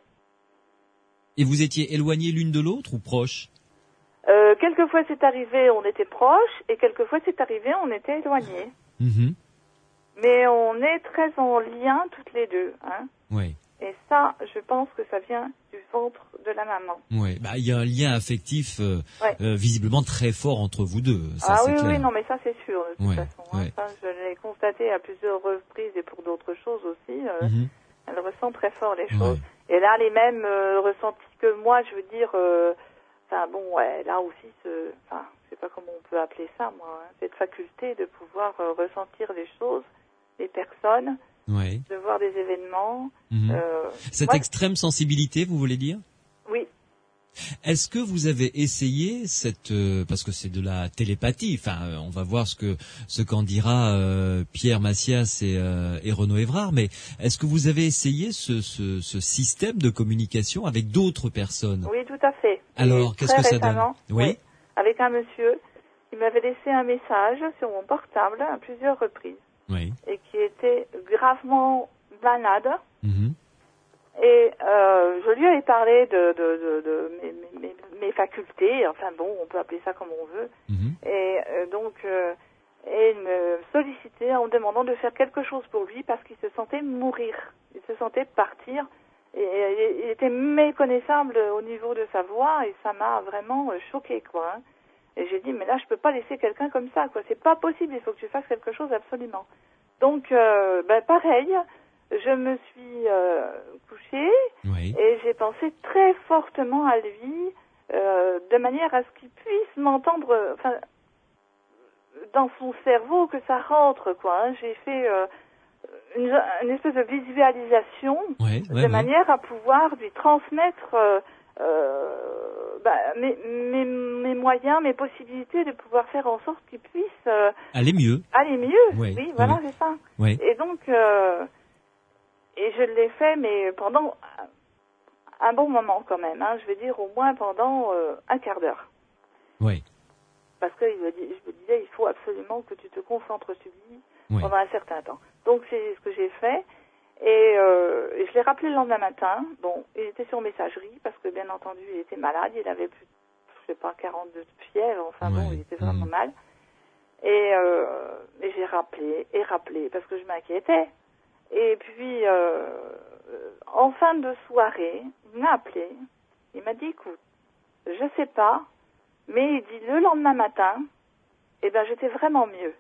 Et vous étiez éloignés l'une de l'autre ou proches? Euh, quelquefois c'est arrivé, on était proches, et quelquefois c'est arrivé, on était éloignés. Mhm. Mais on est très en lien toutes les deux, hein. Ouais. Et ça, je pense que ça vient du ventre de la maman. Ouais. Bah, il y a un lien affectif euh, Ouais. euh, visiblement très fort entre vous deux. Ça, Ah c'est oui, clair. oui, non, mais ça c'est sûr, de toute Ouais, façon. Hein. ouais. Ça, je l'ai constaté à plusieurs reprises et pour d'autres choses aussi. Euh, Mhm. Elle ressent très fort les Ouais. choses. Et elle a les mêmes euh, ressentis que moi, je veux dire. euh, Enfin bon, ouais, elle a aussi ce, enfin, je sais pas comment on peut appeler ça, moi, hein, cette faculté de pouvoir euh, ressentir les choses, les personnes, Ouais. de voir des événements. Mhm. Euh, Cette moi, extrême sensibilité, vous voulez dire? oui. Est-ce que vous avez essayé cette euh, parce que c'est de la télépathie, enfin euh, on va voir ce que ce qu'en dira euh, Pierre Massias et, euh, et Renaud Évrard, mais est-ce que vous avez essayé ce, ce, ce système de communication avec d'autres personnes? Oui, tout à fait. Alors, Et qu'est-ce très que ça récemment, donne? Oui. oui, avec un monsieur qui m'avait laissé un message sur mon portable à plusieurs reprises Oui. et qui était gravement malade. Mhm. Et euh, je lui avais parlé de, de, de, de mes, mes, mes facultés, enfin bon, on peut appeler ça comme on veut. Mhm. Et euh, donc, euh, et il me sollicitait en me demandant de faire quelque chose pour lui parce qu'il se sentait mourir, il se sentait partir. Et, et il était méconnaissable au niveau de sa voix et ça m'a vraiment euh, choquée, quoi. Hein. Et j'ai dit, mais là, je peux pas laisser quelqu'un comme ça, quoi. C'est pas possible, il faut que tu fasses quelque chose absolument. Donc, euh, ben, pareil, je me suis euh, couchée Oui. et j'ai pensé très fortement à lui, euh, de manière à ce qu'il puisse m'entendre, euh, enfin, dans son cerveau, que ça rentre, quoi. Hein. J'ai fait euh, une, une espèce de visualisation Ouais, de ouais, ouais. manière à pouvoir lui transmettre euh, euh, bah, mes, mes, mes moyens, mes possibilités de pouvoir faire en sorte qu'il puisse euh, Allez mieux. aller mieux. Ouais, Oui, voilà, ouais. c'est ça. Ouais. Et donc, euh, et je l'ai fait, mais pendant un bon moment quand même. Hein, je veux dire au moins pendant euh, un quart d'heure. Ouais. Parce que il me dit, je me disais, il faut absolument que tu te concentres sur lui Ouais. pendant un certain temps. Donc c'est ce que j'ai fait. Et, euh, et je l'ai rappelé le lendemain matin. Bon, il était sur messagerie parce que bien entendu, il était malade. Il avait plus, je sais pas, quarante-deux de fièvre. Enfin bon, Ouais. il était vraiment Mmh. mal. Et, euh, et j'ai rappelé et rappelé parce que je m'inquiétais. Et puis, euh, en fin de soirée, il m'a appelé. Il m'a dit, écoute, je sais pas, mais il dit le lendemain matin, eh ben j'étais vraiment mieux.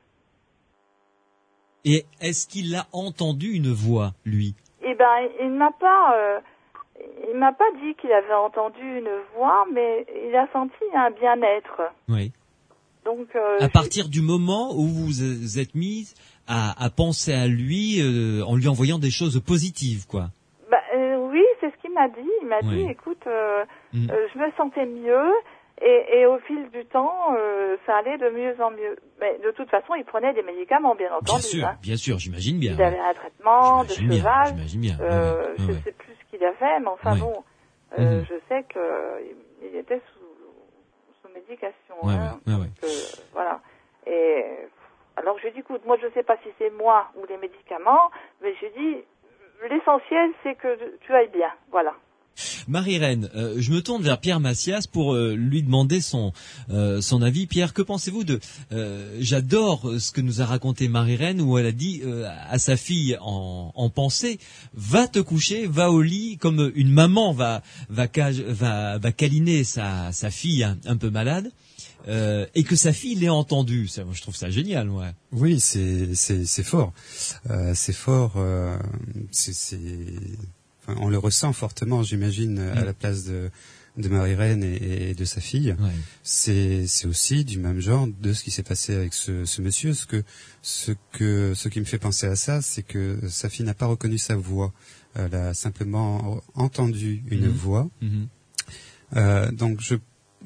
Et est-ce qu'il a entendu une voix, lui? Eh ben, il m'a pas, euh, il m'a pas dit qu'il avait entendu une voix, mais il a senti un bien-être. Oui. Donc, euh, à partir du moment où vous vous êtes mise à, à penser à lui euh, en lui envoyant des choses positives, quoi. Bah, euh, oui, c'est ce qu'il m'a dit. Il m'a oui. dit, écoute, euh, mm. euh, je me sentais mieux. Et, et au fil du temps, euh, ça allait de mieux en mieux. Mais de toute façon, il prenait des médicaments, bien entendu. Bien sûr, hein. bien sûr, j'imagine bien. Il avait un traitement de j'imagine cheval. Bien, j'imagine bien. Euh, ouais, ouais, je ne ouais. sais plus ce qu'il avait, mais enfin ouais. bon, euh, mm-hmm. je sais qu'il était sous, sous médication. Ouais, hein. ouais, ouais, Donc, euh, voilà. Et alors je dis, écoute, moi je ne sais pas si c'est moi ou les médicaments, mais je dis, l'essentiel c'est que tu ailles bien. Voilà. Marie-Reine, euh, je me tourne vers Pierre Massias pour euh, lui demander son euh, son avis. Pierre, que pensez-vous de euh, j'adore ce que nous a raconté Marie-Reine où elle a dit euh, à sa fille en, en pensée, va te coucher, va au lit, comme une maman va va va, va câliner sa sa fille un, un peu malade. Euh, et que sa fille l'ait entendu, ça, moi, je trouve ça génial, ouais. Oui, c'est c'est c'est fort, euh, c'est fort, euh, c'est, c'est enfin, on le ressent fortement, j'imagine, mmh. à la place de de Marie-Reine et, et de sa fille. Ouais. C'est c'est aussi du même genre de ce qui s'est passé avec ce, ce monsieur. Ce que ce que ce qui me fait penser à ça, c'est que sa fille n'a pas reconnu sa voix, elle a simplement entendu une mmh. voix. Mmh. Euh, donc je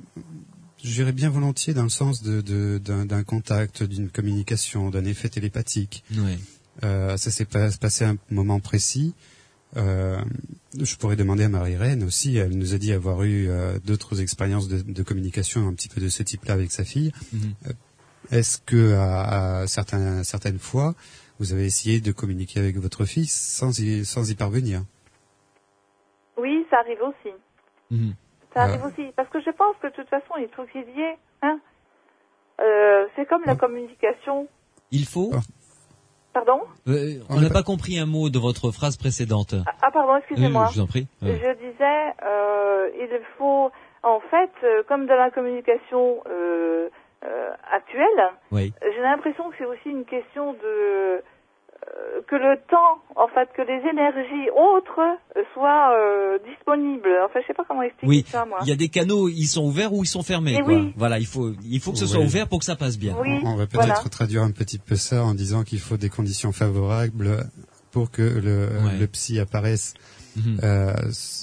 J'irais bien volontiers dans le sens de, de, d'un, d'un contact, d'une communication, d'un effet télépathique. Oui. Euh, ça s'est pas, passé à un moment précis. Euh, je pourrais demander à Marie-Reine aussi. Elle nous a dit avoir eu euh, d'autres expériences de, de communication un petit peu de ce type-là avec sa fille. Mm-hmm. Euh, est-ce que à, à certains, certaines fois, vous avez essayé de communiquer avec votre fille sans y, sans y parvenir? Oui, ça arrive aussi. Mm-hmm. Ça arrive euh. aussi, parce que je pense que de toute façon, il faut qu'il y ait, hein. Euh, c'est comme la communication. Il faut. Pardon euh, On n'a pas compris un mot de votre phrase précédente. Ah, ah pardon, excusez-moi. Euh, je vous en prie. Euh. Je disais, euh, il faut, en fait, euh, comme dans la communication euh, euh, actuelle, oui. j'ai l'impression que c'est aussi une question de que le temps, en fait, que les énergies autres soient euh, disponibles. Enfin, je sais pas comment expliquer oui. ça, moi. Il y a des canaux, ils sont ouverts ou ils sont fermés. Quoi. Oui. Voilà, il faut, il faut que ce oui. soit ouvert pour que ça passe bien. Oui, on, on va peut-être voilà. traduire un petit peu ça en disant qu'il faut des conditions favorables pour que le, ouais. le psy apparaisse. Mm-hmm. Euh,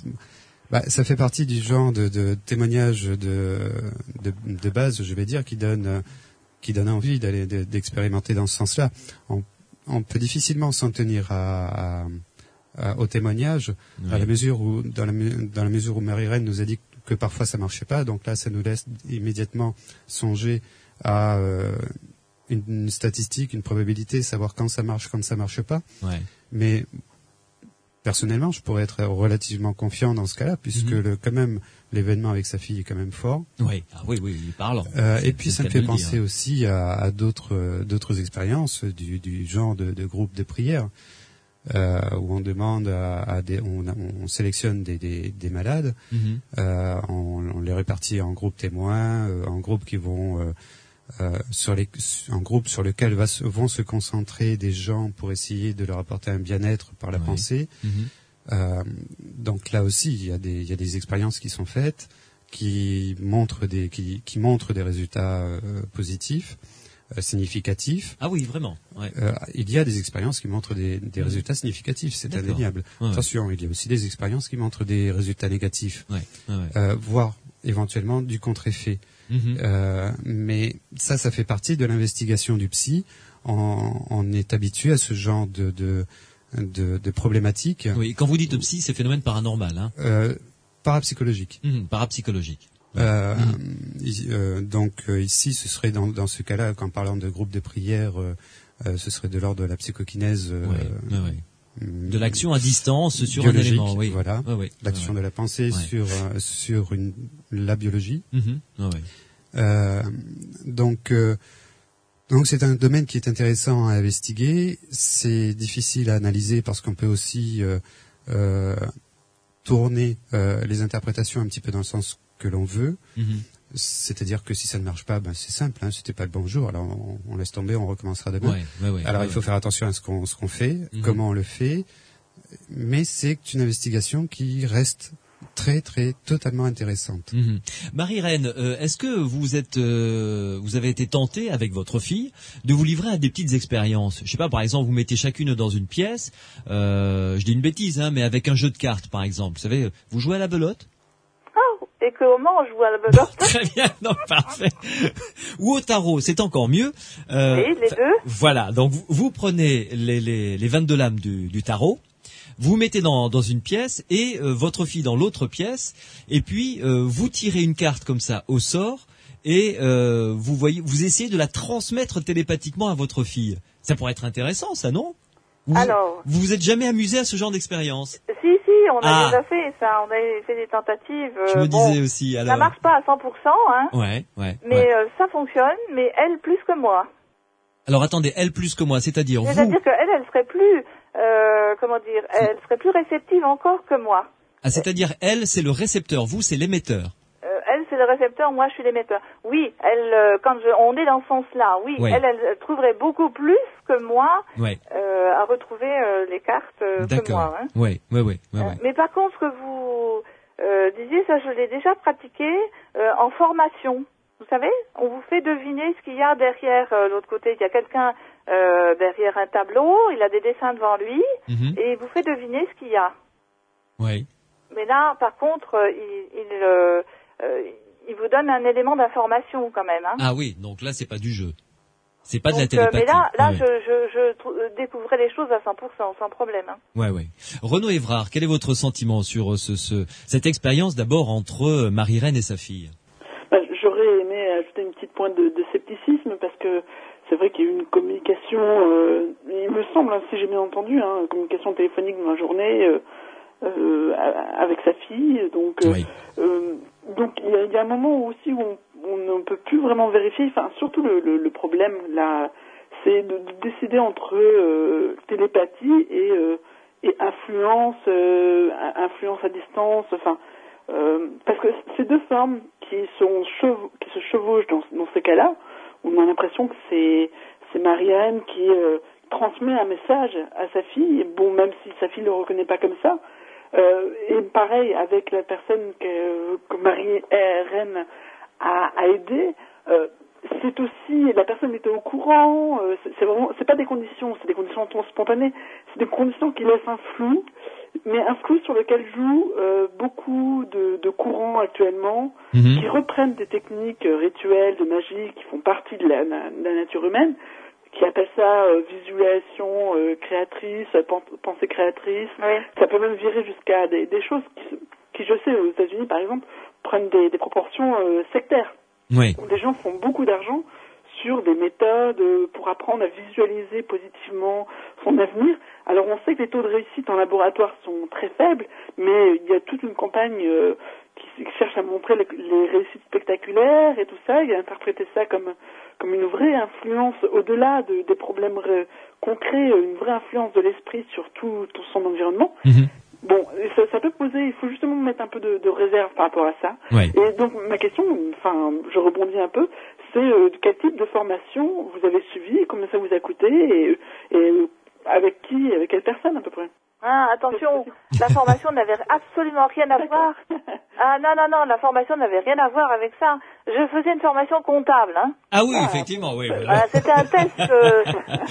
bah, ça fait partie du genre de, de témoignage de, de, de base, je vais dire, qui donne, qui donne envie d'aller de, d'expérimenter dans ce sens-là. On, On peut difficilement s'en tenir à, à, à, au témoignage, oui. à la mesure où, dans la, dans la mesure où Marie-Reine nous a dit que parfois ça marchait pas. Donc là, ça nous laisse immédiatement songer à euh, une, une statistique, une probabilité, savoir quand ça marche, quand ça marche pas. Ouais. Mais personnellement, je pourrais être relativement confiant dans ce cas-là, puisque mm-hmm. le, quand même l'événement avec sa fille est quand même fort. Oui, ah oui, oui, il parle. Euh, et puis ça me fait penser dire. aussi à, à d'autres, euh, d'autres expériences du, du genre de, de groupe de prière euh, où on demande à, à des, on, on sélectionne des, des, des malades, mm-hmm. euh, on, on les répartit en groupes témoins, euh, en groupes qui vont euh, euh, sur les, en groupe sur lequel va se, vont se concentrer des gens pour essayer de leur apporter un bien-être par la oui. pensée. Mm-hmm. Euh, donc là aussi, il y a des, il y a des expériences qui sont faites, qui montrent des, qui, qui montrent des résultats euh, positifs, euh, significatifs. Ah oui, vraiment. Ouais. Euh, il y a des expériences qui montrent des, des résultats significatifs, c'est D'accord. indéniable. Ouais, Attention, ouais. il y a aussi des expériences qui montrent des résultats négatifs, ouais, ouais, ouais. Euh, voire éventuellement du contre-effet. Mm-hmm. Euh, mais ça, ça fait partie de l'investigation du psy. On, on est habitué à ce genre de, de De, de problématiques. Oui, quand vous dites psy, c'est phénomène paranormal, hein. Euh, parapsychologique. Mmh, parapsychologique. Ouais. Euh, mmh. euh, donc euh, ici, ce serait dans, dans ce cas-là, qu'en parlant de groupe de prière, euh, euh, ce serait de l'ordre de la psychokinèse. Euh, ouais, ouais, ouais. De l'action à distance sur biologique, un élément, oui. Voilà. Ouais, ouais, L'action ouais, ouais. de la pensée ouais. sur euh, sur une la biologie. Mmh, ouais, ouais. Euh, donc euh, Donc c'est un domaine qui est intéressant à investiguer. C'est difficile à analyser parce qu'on peut aussi euh, euh, tourner euh, les interprétations un petit peu dans le sens que l'on veut. Mm-hmm. C'est-à-dire que si ça ne marche pas, ben c'est simple, hein, c'était pas le bon jour. Alors on, on laisse tomber, on recommencera demain. Ouais, ouais, ouais, alors ouais, il faut ouais. faire attention à ce qu'on ce qu'on fait, mm-hmm. comment on le fait. Mais c'est une investigation qui reste très très totalement intéressante. Mmh. Marie-Reine, euh, est-ce que vous êtes, euh, vous avez été tentée avec votre fille de vous livrer à des petites expériences? Je sais pas, par exemple, vous mettez chacune dans une pièce. Euh, je dis une bêtise, hein, mais avec un jeu de cartes, par exemple. Vous savez, vous jouez à la belote? Oh, et comment on joue à la belote? Très bien, non, parfait. Ou au tarot, c'est encore mieux. Euh, oui, les deux. Voilà, donc vous, vous prenez les, les, les vingt-deux lames du, du tarot. Vous mettez dans, dans une pièce et euh, votre fille dans l'autre pièce, et puis euh, vous tirez une carte comme ça au sort et euh, vous voyez, vous essayez de la transmettre télépathiquement à votre fille. Ça pourrait être intéressant, ça, non? Vous, Alors, vous vous êtes jamais amusé à ce genre d'expérience? Si, si, on a ah. déjà fait ça, on a fait des tentatives. Euh, Je me bon, disais aussi. Alors... Ça marche pas à cent pour cent, hein. Ouais, ouais. Mais ouais. Euh, ça fonctionne, mais elle plus que moi. Alors attendez, elle plus que moi, c'est-à-dire vous. C'est-à-dire qu'elle, elle serait plus. Euh, comment dire, elle serait plus réceptive encore que moi. Ah, c'est-à-dire elle, c'est le récepteur, vous, c'est l'émetteur. Euh, elle, c'est le récepteur, moi, je suis l'émetteur. Oui, elle, euh, quand je, on est dans ce sens-là, oui, oui. elle, elle trouverait beaucoup plus que moi oui. euh, à retrouver euh, les cartes euh, que moi. Hein. Oui, oui, oui. oui, euh, oui. Mais par contre, ce que vous euh, disiez, ça, je l'ai déjà pratiqué euh, en formation. Vous savez, on vous fait deviner ce qu'il y a derrière euh, l'autre côté. Il y a quelqu'un euh, derrière un tableau, il a des dessins devant lui, mm-hmm. et il vous fait deviner ce qu'il y a. Oui. Mais là, par contre, euh, il, il, euh, euh, il vous donne un élément d'information quand même. Hein. Ah oui, donc là, c'est pas du jeu. C'est pas donc, de la télépathie. Euh, mais là, là, ouais. je, je, je découvrais les choses à cent pour cent, sans problème. Hein. Ouais, ouais. Renaud Évrard, quel est votre sentiment sur ce, ce, cette expérience d'abord entre Marie-Reine et sa fille? J'aurais aimé ajouter une petite pointe de, de scepticisme parce que c'est vrai qu'il y a eu une communication, euh, il me semble, hein, si j'ai bien entendu, hein, une communication téléphonique dans la journée euh, euh, avec sa fille. Donc, oui. euh, donc il y, a, il y a un moment aussi où on, on ne peut plus vraiment vérifier. Enfin, surtout le, le, le problème là, c'est de, de décider entre euh, télépathie et, euh, et influence, euh, influence à distance. Enfin. Euh, parce que ces deux formes qui, sont chev- qui se chevauchent dans, dans ces cas-là, on a l'impression que c'est, c'est Marie-Reine qui euh, transmet un message à sa fille, bon, même si sa fille ne le reconnaît pas comme ça. Euh, et pareil avec la personne que, que Marie-Reine a, a aidée, euh, c'est aussi, la personne était au courant, euh, c'est, c'est vraiment, c'est pas des conditions, c'est des conditions spontanées, c'est des conditions qui laissent un flou, mais un flou sur lequel jouent euh, beaucoup de, de courants actuellement, mmh. qui reprennent des techniques euh, rituelles, de magie, qui font partie de la, de la nature humaine, qui appellent ça euh, visualisation euh, créatrice, pensée créatrice. Oui. Ça peut même virer jusqu'à des, des choses qui, qui, je sais, aux États-Unis, par exemple, prennent des, des proportions euh, sectaires. Oui. Où des gens font beaucoup d'argent sur des méthodes pour apprendre à visualiser positivement son avenir. Alors on sait que les taux de réussite en laboratoire sont très faibles, mais il y a toute une campagne euh, qui, qui cherche à montrer les, les réussites spectaculaires et tout ça, et à interpréter ça comme, comme une vraie influence au-delà de, des problèmes ré, concrets, une vraie influence de l'esprit sur tout, tout son environnement. Mmh. Bon, ça, ça peut poser, il faut justement mettre un peu de, de réserve par rapport à ça. Ouais. Et donc ma question, enfin, je rebondis un peu, c'est euh, quel type de formation vous avez suivi, combien ça vous a coûté, et, et avec qui, avec quelle personne à peu près? Ah, attention, la formation n'avait absolument rien à voir. Ah non, non, non, la formation n'avait rien à voir avec ça. Je faisais une formation comptable. Hein. Ah oui, ah, effectivement, oui. Voilà. Ah, c'était un test. Euh...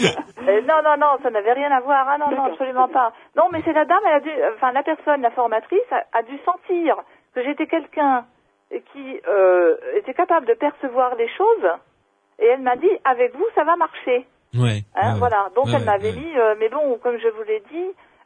non, non, non, ça n'avait rien à voir. Ah non, non, absolument pas. Non, mais c'est la dame, elle a dû, enfin la personne, la formatrice, a, a dû sentir que j'étais quelqu'un qui euh, était capable de percevoir les choses, et elle m'a dit, avec vous, ça va marcher. Ouais. Hein, ouais voilà. Donc ouais, elle m'avait ouais. dit, euh, mais bon, comme je vous l'ai dit.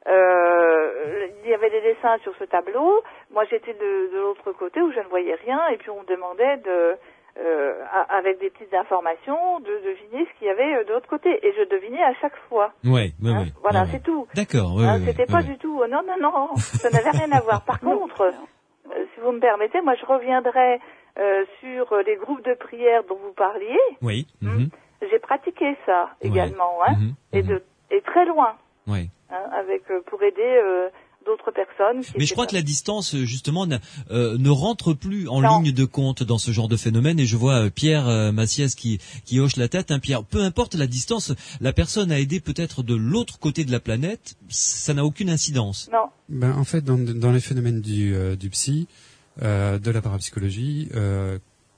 Euh, il y avait des dessins sur ce tableau. Moi, j'étais de, de l'autre côté où je ne voyais rien, et puis on me demandait de, euh, à, avec des petites informations, de deviner ce qu'il y avait de l'autre côté, et je devinais à chaque fois. Ouais, ouais, hein, ouais. Voilà, ouais, c'est ouais. tout. D'accord. Ouais, hein, ouais, c'était ouais, pas ouais. du tout. Non, non, non, ça n'avait rien à voir. Par contre, euh, si vous me permettez, moi, je reviendrai euh, sur les groupes de prière dont vous parliez. Oui. Mm-hmm. j'ai pratiqué ça également, ouais. hein, mmh, et, mmh. de, et très loin, ouais. hein, avec, euh, pour aider euh, d'autres personnes. Qui Mais je crois que la distance, justement, ne, euh, ne rentre plus en non. ligne de compte dans ce genre de phénomène. Et je vois euh, Pierre euh, Massiès qui, qui hoche la tête. Hein, Pierre, peu importe la distance, la personne a aidé peut-être de l'autre côté de la planète, ça n'a aucune incidence. Non. Ben, en fait, dans, dans les phénomènes du, euh, du psy, euh, de la parapsychologie, euh,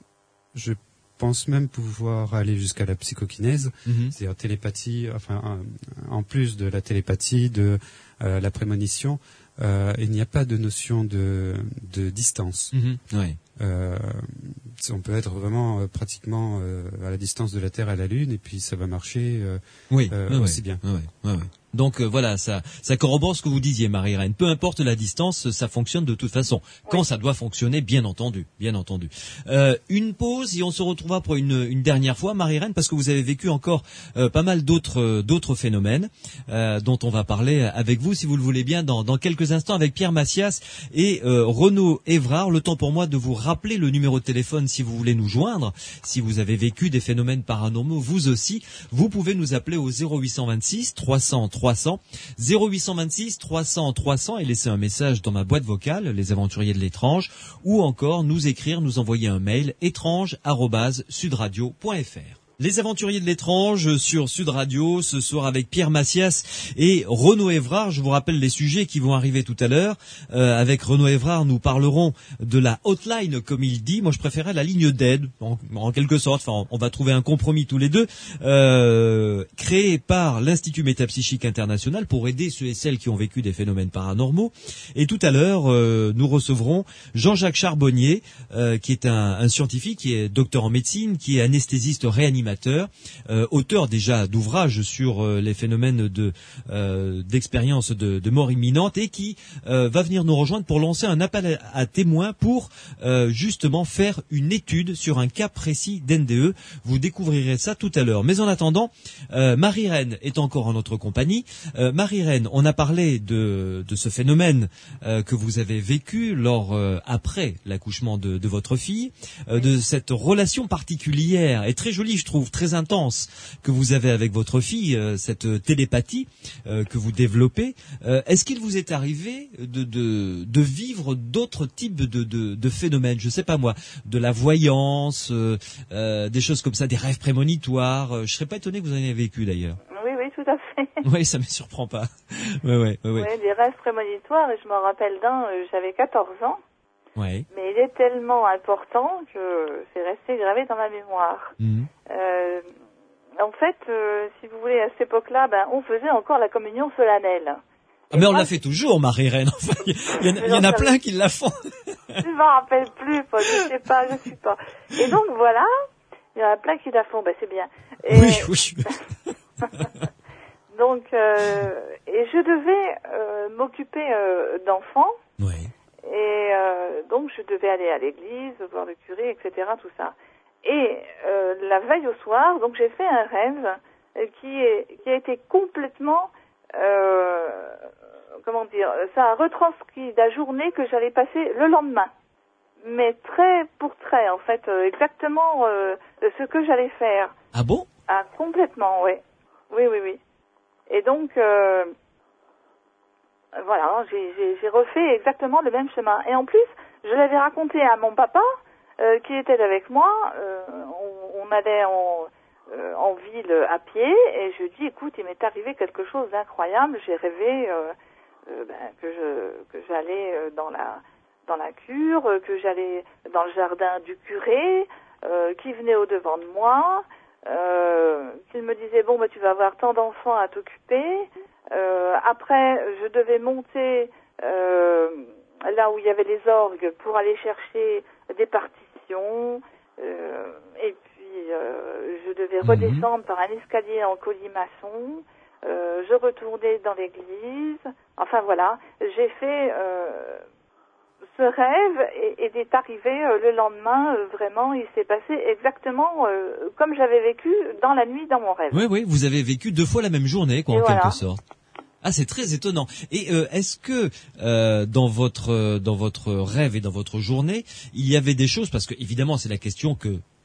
je pense même pouvoir aller jusqu'à la psychokinèse, Mm-hmm. c'est-à-dire télépathie, enfin, en, en plus de la télépathie, de euh, la prémonition, euh, il n'y a pas de notion de, de distance. Mm-hmm. Ouais. Euh, on peut être vraiment euh, pratiquement euh, à la distance de la Terre à la Lune, et puis ça va marcher euh, oui, euh, ouais, aussi ouais, bien. Ouais, ouais, ouais. Donc euh, voilà, ça, ça corrobore ce que vous disiez, Marie-Reine. Peu importe la distance, ça fonctionne de toute façon. Quand oui. ça doit fonctionner, bien entendu, bien entendu. Euh, une pause et on se retrouvera pour une, une dernière fois, Marie-Reine, parce que vous avez vécu encore euh, pas mal d'autres, euh, d'autres phénomènes euh, dont on va parler avec vous, si vous le voulez bien, dans, dans quelques instants avec Pierre Massias et euh, Renaud Évrard. Le temps pour moi de vous rappeler le numéro de téléphone si vous voulez nous joindre, si vous avez vécu des phénomènes paranormaux, vous aussi, vous pouvez nous appeler au zéro huit cent vingt-six trois cents trois cents, zéro huit cent vingt-six trois cents trois cents et laisser un message dans ma boîte vocale, les aventuriers de l'étrange, ou encore nous écrire, nous envoyer un mail étrange arobase sudradio point f r. Les aventuriers de l'étrange sur Sud Radio, ce soir avec Pierre Massias et Renaud Évrard. Je vous rappelle les sujets qui vont arriver tout à l'heure. Euh, avec Renaud Évrard, nous parlerons de la hotline, comme il dit. Moi, je préférais la ligne d'aide, en, en quelque sorte. Enfin, on va trouver un compromis tous les deux, euh, créée par l'Institut Métapsychique International pour aider ceux et celles qui ont vécu des phénomènes paranormaux. Et tout à l'heure, euh, nous recevrons Jean-Jacques Charbonnier, euh, qui est un, un scientifique, qui est docteur en médecine, qui est anesthésiste réanimateur. Euh, auteur déjà d'ouvrages sur euh, les phénomènes de euh, d'expérience de, de mort imminente et qui euh, va venir nous rejoindre pour lancer un appel à, à témoins pour euh, justement faire une étude sur un cas précis d'N D E. Vous découvrirez ça tout à l'heure. Mais en attendant, euh, Marie-Reine est encore en notre compagnie. Euh, Marie-Reine, on a parlé de, de ce phénomène euh, que vous avez vécu lors euh, après l'accouchement de, de votre fille, euh, de cette relation particulière et très jolie, je trouve, très intense que vous avez avec votre fille, euh, cette télépathie euh, que vous développez. Euh, est-ce qu'il vous est arrivé de, de, de vivre d'autres types de, de, de phénomènes, je sais pas moi, de la voyance, euh, euh, des choses comme ça, des rêves prémonitoires? Je serais pas étonné que vous en ayez vécu d'ailleurs. Oui, oui, tout à fait. Oui, ça me surprend pas. Ouais, ouais, ouais, ouais. Oui, des rêves prémonitoires, et je me rappelle d'un, euh, j'avais quatorze ans. Ouais. Mais il est tellement important que c'est resté gravé dans ma mémoire. Mmh. Euh, en fait, euh, si vous voulez, à cette époque-là, ben, on faisait encore la communion solennelle. Ah, mais on la fait toujours, Marie-Reine. Enfin, il y, y, y en a plein qui la font. Je m'en rappelle plus, Paul, je sais pas, je suis pas. Et donc voilà, il y en a plein qui la font, ben c'est bien. Et oui, oui. donc, euh, et je devais euh, m'occuper euh, d'enfants. Oui. Et euh, donc je devais aller à l'église, voir le curé, et cetera, tout ça. Et euh, la veille au soir, donc j'ai fait un rêve qui, est, qui a été complètement, euh, comment dire, ça a retranscrit la journée que j'allais passer le lendemain. Mais trait pour trait, en fait, euh, exactement euh, ce que j'allais faire. Ah bon? Ah, complètement, oui. Oui, oui, oui. Et donc... Euh, Voilà, j'ai, j'ai, j'ai refait exactement le même chemin. Et en plus, je l'avais raconté à mon papa, euh, qui était avec moi. Euh, on, on allait en, euh, en ville à pied, et je dis, écoute, il m'est arrivé quelque chose d'incroyable. J'ai rêvé euh, euh, ben, que je que j'allais dans la dans la cure, que j'allais dans le jardin du curé, euh, qui venait au devant de moi, euh, qu'il me disait, bon, ben, tu vas avoir tant d'enfants à t'occuper. Euh, après, je devais monter euh, là où il y avait les orgues pour aller chercher des partitions. Euh, et puis, euh, je devais mmh. redescendre par un escalier en colimaçon. Euh, je retournais dans l'église. Enfin, voilà. J'ai fait euh, ce rêve et, et est arrivé euh, le lendemain. Euh, vraiment, il s'est passé exactement euh, comme j'avais vécu dans la nuit dans mon rêve. Oui, oui, vous avez vécu deux fois la même journée, quoi, et en voilà. quelque sorte. Ah, c'est très étonnant. Et euh, est-ce que euh, dans votre euh, dans votre rêve et dans votre journée, il y avait des choses, parce que évidemment c'est la question que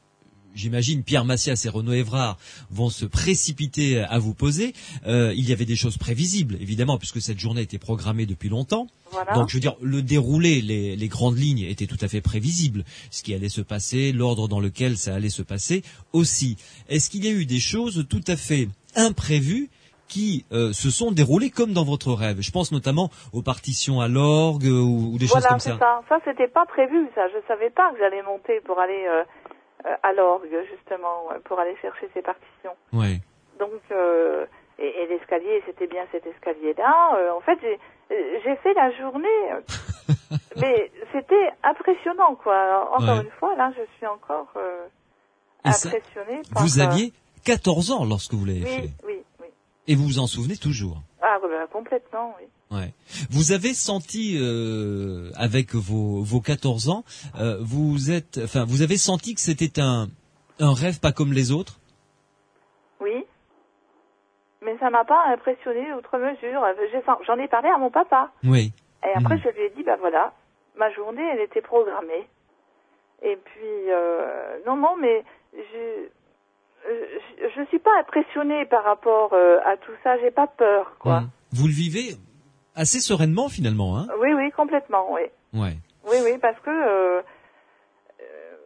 j'imagine, Pierre Massias et Renaud Évrard vont se précipiter à vous poser. Euh, il y avait des choses prévisibles, évidemment, puisque cette journée était programmée depuis longtemps. Voilà. Donc, je veux dire, le déroulé, les, les grandes lignes étaient tout à fait prévisibles. Ce qui allait se passer, l'ordre dans lequel ça allait se passer aussi. Est-ce qu'il y a eu des choses tout à fait imprévues qui euh, se sont déroulées comme dans votre rêve? Je pense notamment aux partitions à l'orgue ou, ou des voilà, choses comme c'est ça. ça. Ça, c'était pas prévu, ça. Je savais pas que j'allais monter pour aller euh, euh, à l'orgue, justement, pour aller chercher ces partitions. Ouais. Donc, euh, et, et l'escalier, c'était bien cet escalier-là. Euh, en fait, j'ai, j'ai fait la journée, euh, mais c'était impressionnant, quoi. Alors, encore Ouais. une fois, là, je suis encore euh, Et ça, impressionnée par... vous euh, aviez quatorze ans lorsque vous l'avez Oui, fait. oui, oui. Et vous vous en souvenez toujours. Ah, ouais, bah, complètement, oui. Ouais. Vous avez senti euh, avec vos vos quatorze ans, euh, vous êtes, enfin, vous avez senti que c'était un un rêve pas comme les autres. Oui. Mais ça m'a pas impressionné outre mesure. J'ai- J'en ai parlé à mon papa. Oui. Et après, Mhm. je lui ai dit, bah voilà, ma journée, elle était programmée. Et puis, euh, non, non, mais je, je, je suis pas impressionnée par rapport euh, à tout ça. J'ai pas peur, quoi. Mhm. Vous le vivez assez sereinement finalement, hein. Oui, oui, complètement, oui. Ouais. Oui, oui, parce que, euh, euh,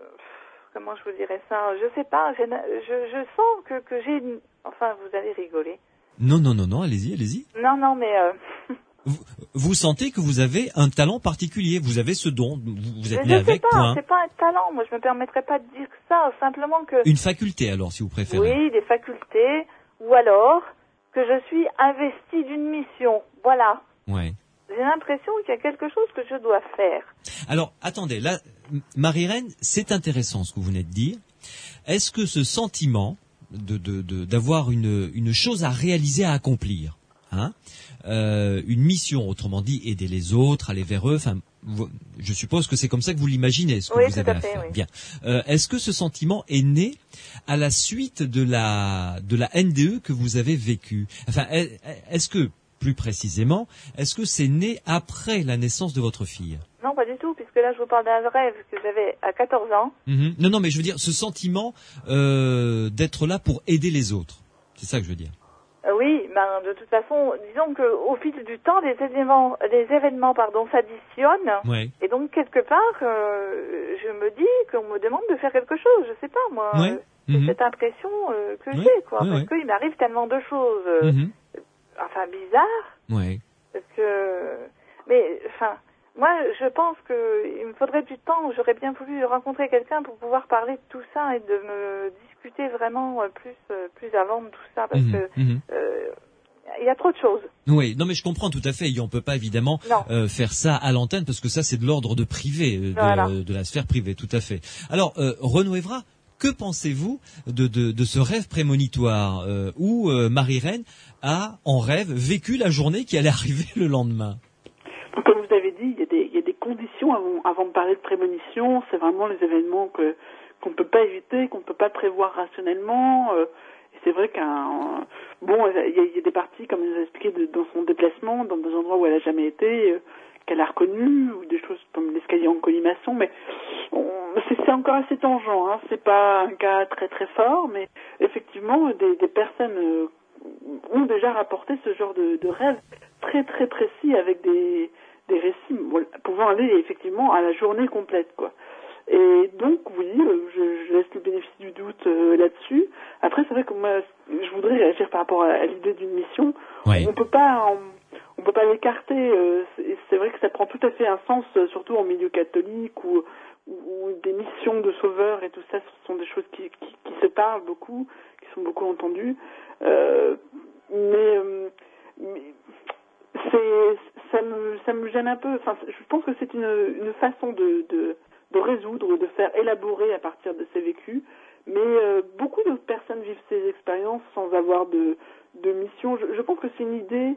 comment je vous dirais ça? Je sais pas, j'ai- je, je sens que, que j'ai une... Enfin, vous allez rigoler. Non, non, non, non. Allez-y, allez-y. Non, non, mais... Euh, Vous, vous sentez que vous avez un talent particulier. Vous avez ce don. Vous, vous êtes je né sais avec. pas, Point. c'est pas un talent. Moi, je me permettrais pas de dire ça. Simplement que... Une faculté alors, si vous préférez. Oui, des facultés, ou alors que je suis investie d'une mission. Voilà. Ouais. J'ai l'impression qu'il y a quelque chose que je dois faire. Alors, attendez, là, M- Marie-Reine, c'est intéressant ce que vous venez de dire. Est-ce que ce sentiment de, de, de- d'avoir une, une chose à réaliser, à accomplir, hein, euh, une mission, autrement dit, aider les autres, aller vers eux, enfin, vous- je suppose que c'est comme ça que vous l'imaginez, ce que Oui, vous tout avez à à fait, faire. oui. Bien. Euh, est-ce que ce sentiment est né à la suite de la de la N D E que vous avez vécue? Enfin, est- est-ce que, plus précisément, est-ce que c'est né après la naissance de votre fille? Non, pas du tout, puisque là, je vous parle d'un rêve que j'avais à quatorze ans. Mhm. Non, non, mais je veux dire, ce sentiment euh, d'être là pour aider les autres. C'est ça que je veux dire. Euh, oui, ben, de toute façon, disons qu'au fil du temps, les événements, les événements pardon, s'additionnent. Ouais. Et donc, quelque part, euh, je me dis qu'on me demande de faire quelque chose. Je sais pas, moi. Ouais. Euh, C'est Mhm. cette impression euh, que Ouais. j'ai, quoi. Ouais, parce ouais. qu'il m'arrive tellement de choses, euh, Mhm. enfin, bizarres. Ouais. Parce que, mais, enfin, moi, je pense qu'il me faudrait du temps. J'aurais bien voulu rencontrer quelqu'un pour pouvoir parler de tout ça et de me discuter vraiment euh, plus, euh, plus avant de tout ça, parce Mhm. que Mhm. euh, il y a trop de choses. Oui, non mais je comprends tout à fait. Et on peut pas évidemment Non. euh, faire ça à l'antenne parce que ça c'est de l'ordre de privé, euh, de, Voilà. de la sphère privée, tout à fait. Alors euh, Renaud Évrard, que pensez-vous de, de, de ce rêve prémonitoire euh, où euh, Marie-Reine a en rêve vécu la journée qui allait arriver le lendemain? Donc, comme vous avez dit, il y a des, il y a des conditions avant, avant de parler de prémonition. C'est vraiment les événements que qu'on ne peut pas éviter, qu'on ne peut pas prévoir rationnellement. Euh, et c'est vrai qu'un bon, il y, a, il y a des parties, comme elle nous a expliqué, de, dans son déplacement, dans des endroits où elle n'a jamais été, euh, qu'elle a reconnu, ou des choses comme l'escalier en colimaçon. Mais on, c'est, c'est encore assez tangent. Hein. C'est pas un cas très très fort, mais effectivement, des, des personnes euh, ont déjà rapporté ce genre de, de rêve très très précis avec des des récits bon, pouvant aller effectivement à la journée complète, quoi. Et donc oui, euh, je, je laisse le bénéfice du doute euh, là-dessus. Après, c'est vrai que moi, je voudrais réagir par rapport à, à l'idée d'une mission. Oui. On peut pas, on, on peut pas l'écarter. Euh, c'est, c'est vrai que ça prend tout à fait un sens, euh, surtout en milieu catholique où, où, où des missions de sauveurs et tout ça, ce sont des choses qui, qui, qui se parlent beaucoup, qui sont beaucoup entendues. Euh, mais, euh, mais c'est ça me ça me gêne un peu. Enfin, je pense que c'est une une façon de de de résoudre, de faire élaborer à partir de ces vécus. Mais euh, beaucoup de personnes vivent ces expériences sans avoir de de mission. Je, je pense que c'est une idée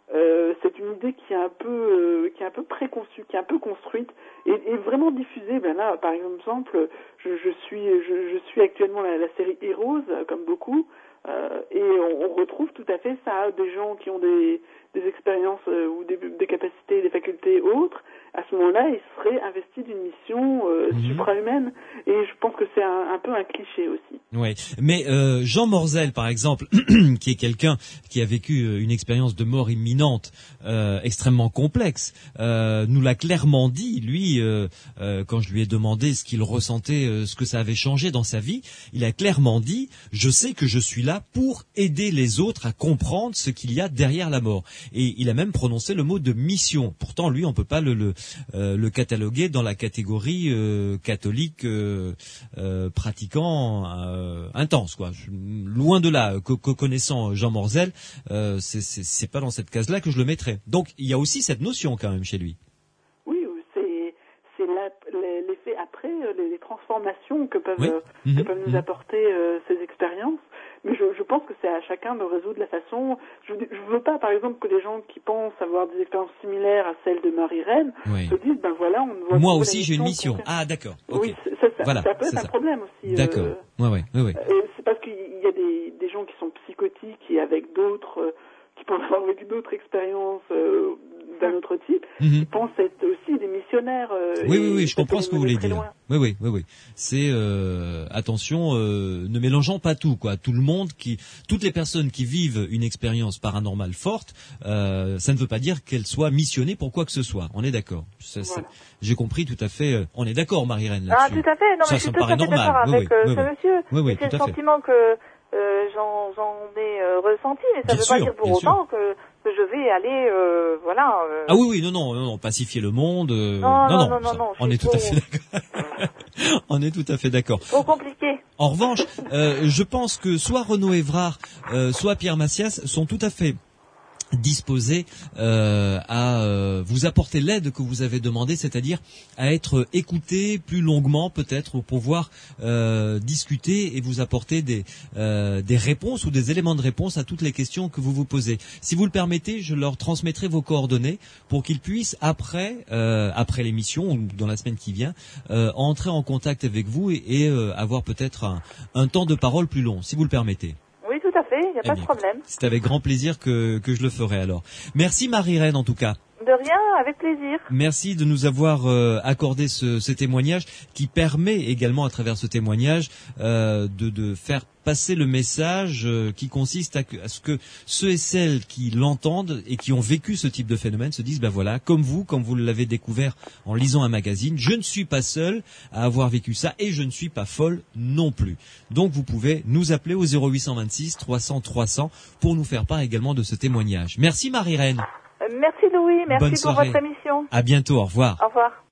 euh, c'est une idée qui est un peu, euh, qui est un peu préconçue, qui est un peu construite et, et vraiment diffusée. Ben là, par exemple, je, je suis, je, je suis actuellement la, la série Heroes, comme beaucoup, euh, et on, on retrouve tout à fait ça, des gens qui ont des, des expériences euh, ou des, des capacités, des facultés autres. À ce moment-là, ils seraient investis d'une mission euh, mmh. suprahumaine, et je pense que c'est un, un peu un cliché aussi. Oui, mais euh, Jean Morzel, par exemple, qui est quelqu'un qui a vécu une expérience de mort imminente euh, extrêmement complexe, euh, nous l'a clairement dit, lui, euh, euh, quand je lui ai demandé ce qu'il ressentait, euh, ce que ça avait changé dans sa vie, il a clairement dit « Je sais que je suis là pour aider les autres à comprendre ce qu'il y a derrière la mort ». Et il a même prononcé le mot de mission. Pourtant, lui, on peut pas le, le, euh, le cataloguer dans la catégorie euh, catholique euh, euh, pratiquant euh, intense, quoi. Je, loin de là, que, que connaissant Jean Morzel, euh, c'est, c'est, c'est pas dans cette case-là que je le mettrais. Donc, il y a aussi cette notion quand même chez lui. Oui, c'est, c'est la, l'effet après, les, les transformations que peuvent, oui. euh, mmh. que peuvent nous mmh. apporter euh, ces expériences. Mais je, je pense que c'est à chacun de résoudre la façon. Je ne veux pas, par exemple, que les gens qui pensent avoir des expériences similaires à celles de Marie-Reine oui. se disent, ben voilà, on ne voit Moi aussi, j'ai une mission. Ah, d'accord. Okay. Oui, ça, ça, voilà, ça peut être un ça. problème aussi. D'accord. Euh, ouais, ouais, ouais, ouais. C'est parce qu'il y a des, des gens qui sont psychotiques et avec d'autres, euh, qui pensent avoir vécu d'autres expériences euh, d'un autre type, mm-hmm. qui pensent être aussi des missionnaires. Euh, oui, oui, oui, je comprends ce que vous voulez dire. Loin. Oui, oui, oui, oui. C'est euh, attention, euh, ne mélangeons pas tout, quoi. Tout le monde qui, toutes les personnes qui vivent une expérience paranormale forte, euh, ça ne veut pas dire qu'elles soient missionnées pour quoi que ce soit. On est d'accord. Ça, voilà. J'ai compris tout à fait. Euh, on est d'accord, Marie-Reine, là-dessus. Ah, tout à fait. Non, ça, mais je ça suis me tout paraît à fait normal. d'accord avec oui, euh, oui, ce oui. monsieur. Oui, oui, c'est tout le à fait. sentiment que euh, j'en, j'en ai euh, ressenti, mais ça ne veut sûr, pas dire pour autant que, que je vais aller, euh, voilà. Euh... Ah oui, oui, non, non, non, non, pacifier le monde. Euh, non, non, non, non, non, non, on est tout trop... à fait d'accord. On est tout à fait d'accord. Trop compliqué. En revanche, euh, je pense que soit Renaud Évrard, euh, soit Pierre Massias sont tout à fait disposés euh, à euh, vous apporter l'aide que vous avez demandé, c'est-à-dire à être écoutés plus longuement peut-être pour pouvoir euh, discuter et vous apporter des euh, des réponses ou des éléments de réponse à toutes les questions que vous vous posez. Si vous le permettez, je leur transmettrai vos coordonnées pour qu'ils puissent après euh, après l'émission ou dans la semaine qui vient euh, entrer en contact avec vous et, et euh, avoir peut-être un, un temps de parole plus long, si vous le permettez. Oui, tout à fait, il n'y a eh pas bien, de problème. C'est avec grand plaisir que, que je le ferai alors. Merci Marie-Reine en tout cas. De rien, avec plaisir. Merci de nous avoir euh, accordé ce, ce témoignage qui permet également à travers ce témoignage euh, de, de faire passer le message euh, qui consiste à, à ce que ceux et celles qui l'entendent et qui ont vécu ce type de phénomène se disent ben voilà, comme vous, comme vous l'avez découvert en lisant un magazine, je ne suis pas seul à avoir vécu ça et je ne suis pas folle non plus. Donc vous pouvez nous appeler au zéro huit cent vingt-six trois cents trois cents pour nous faire part également de ce témoignage. Merci Marie-Reine. Merci Louis, merci Bonne pour soirée. votre émission. À bientôt, au revoir. Au revoir.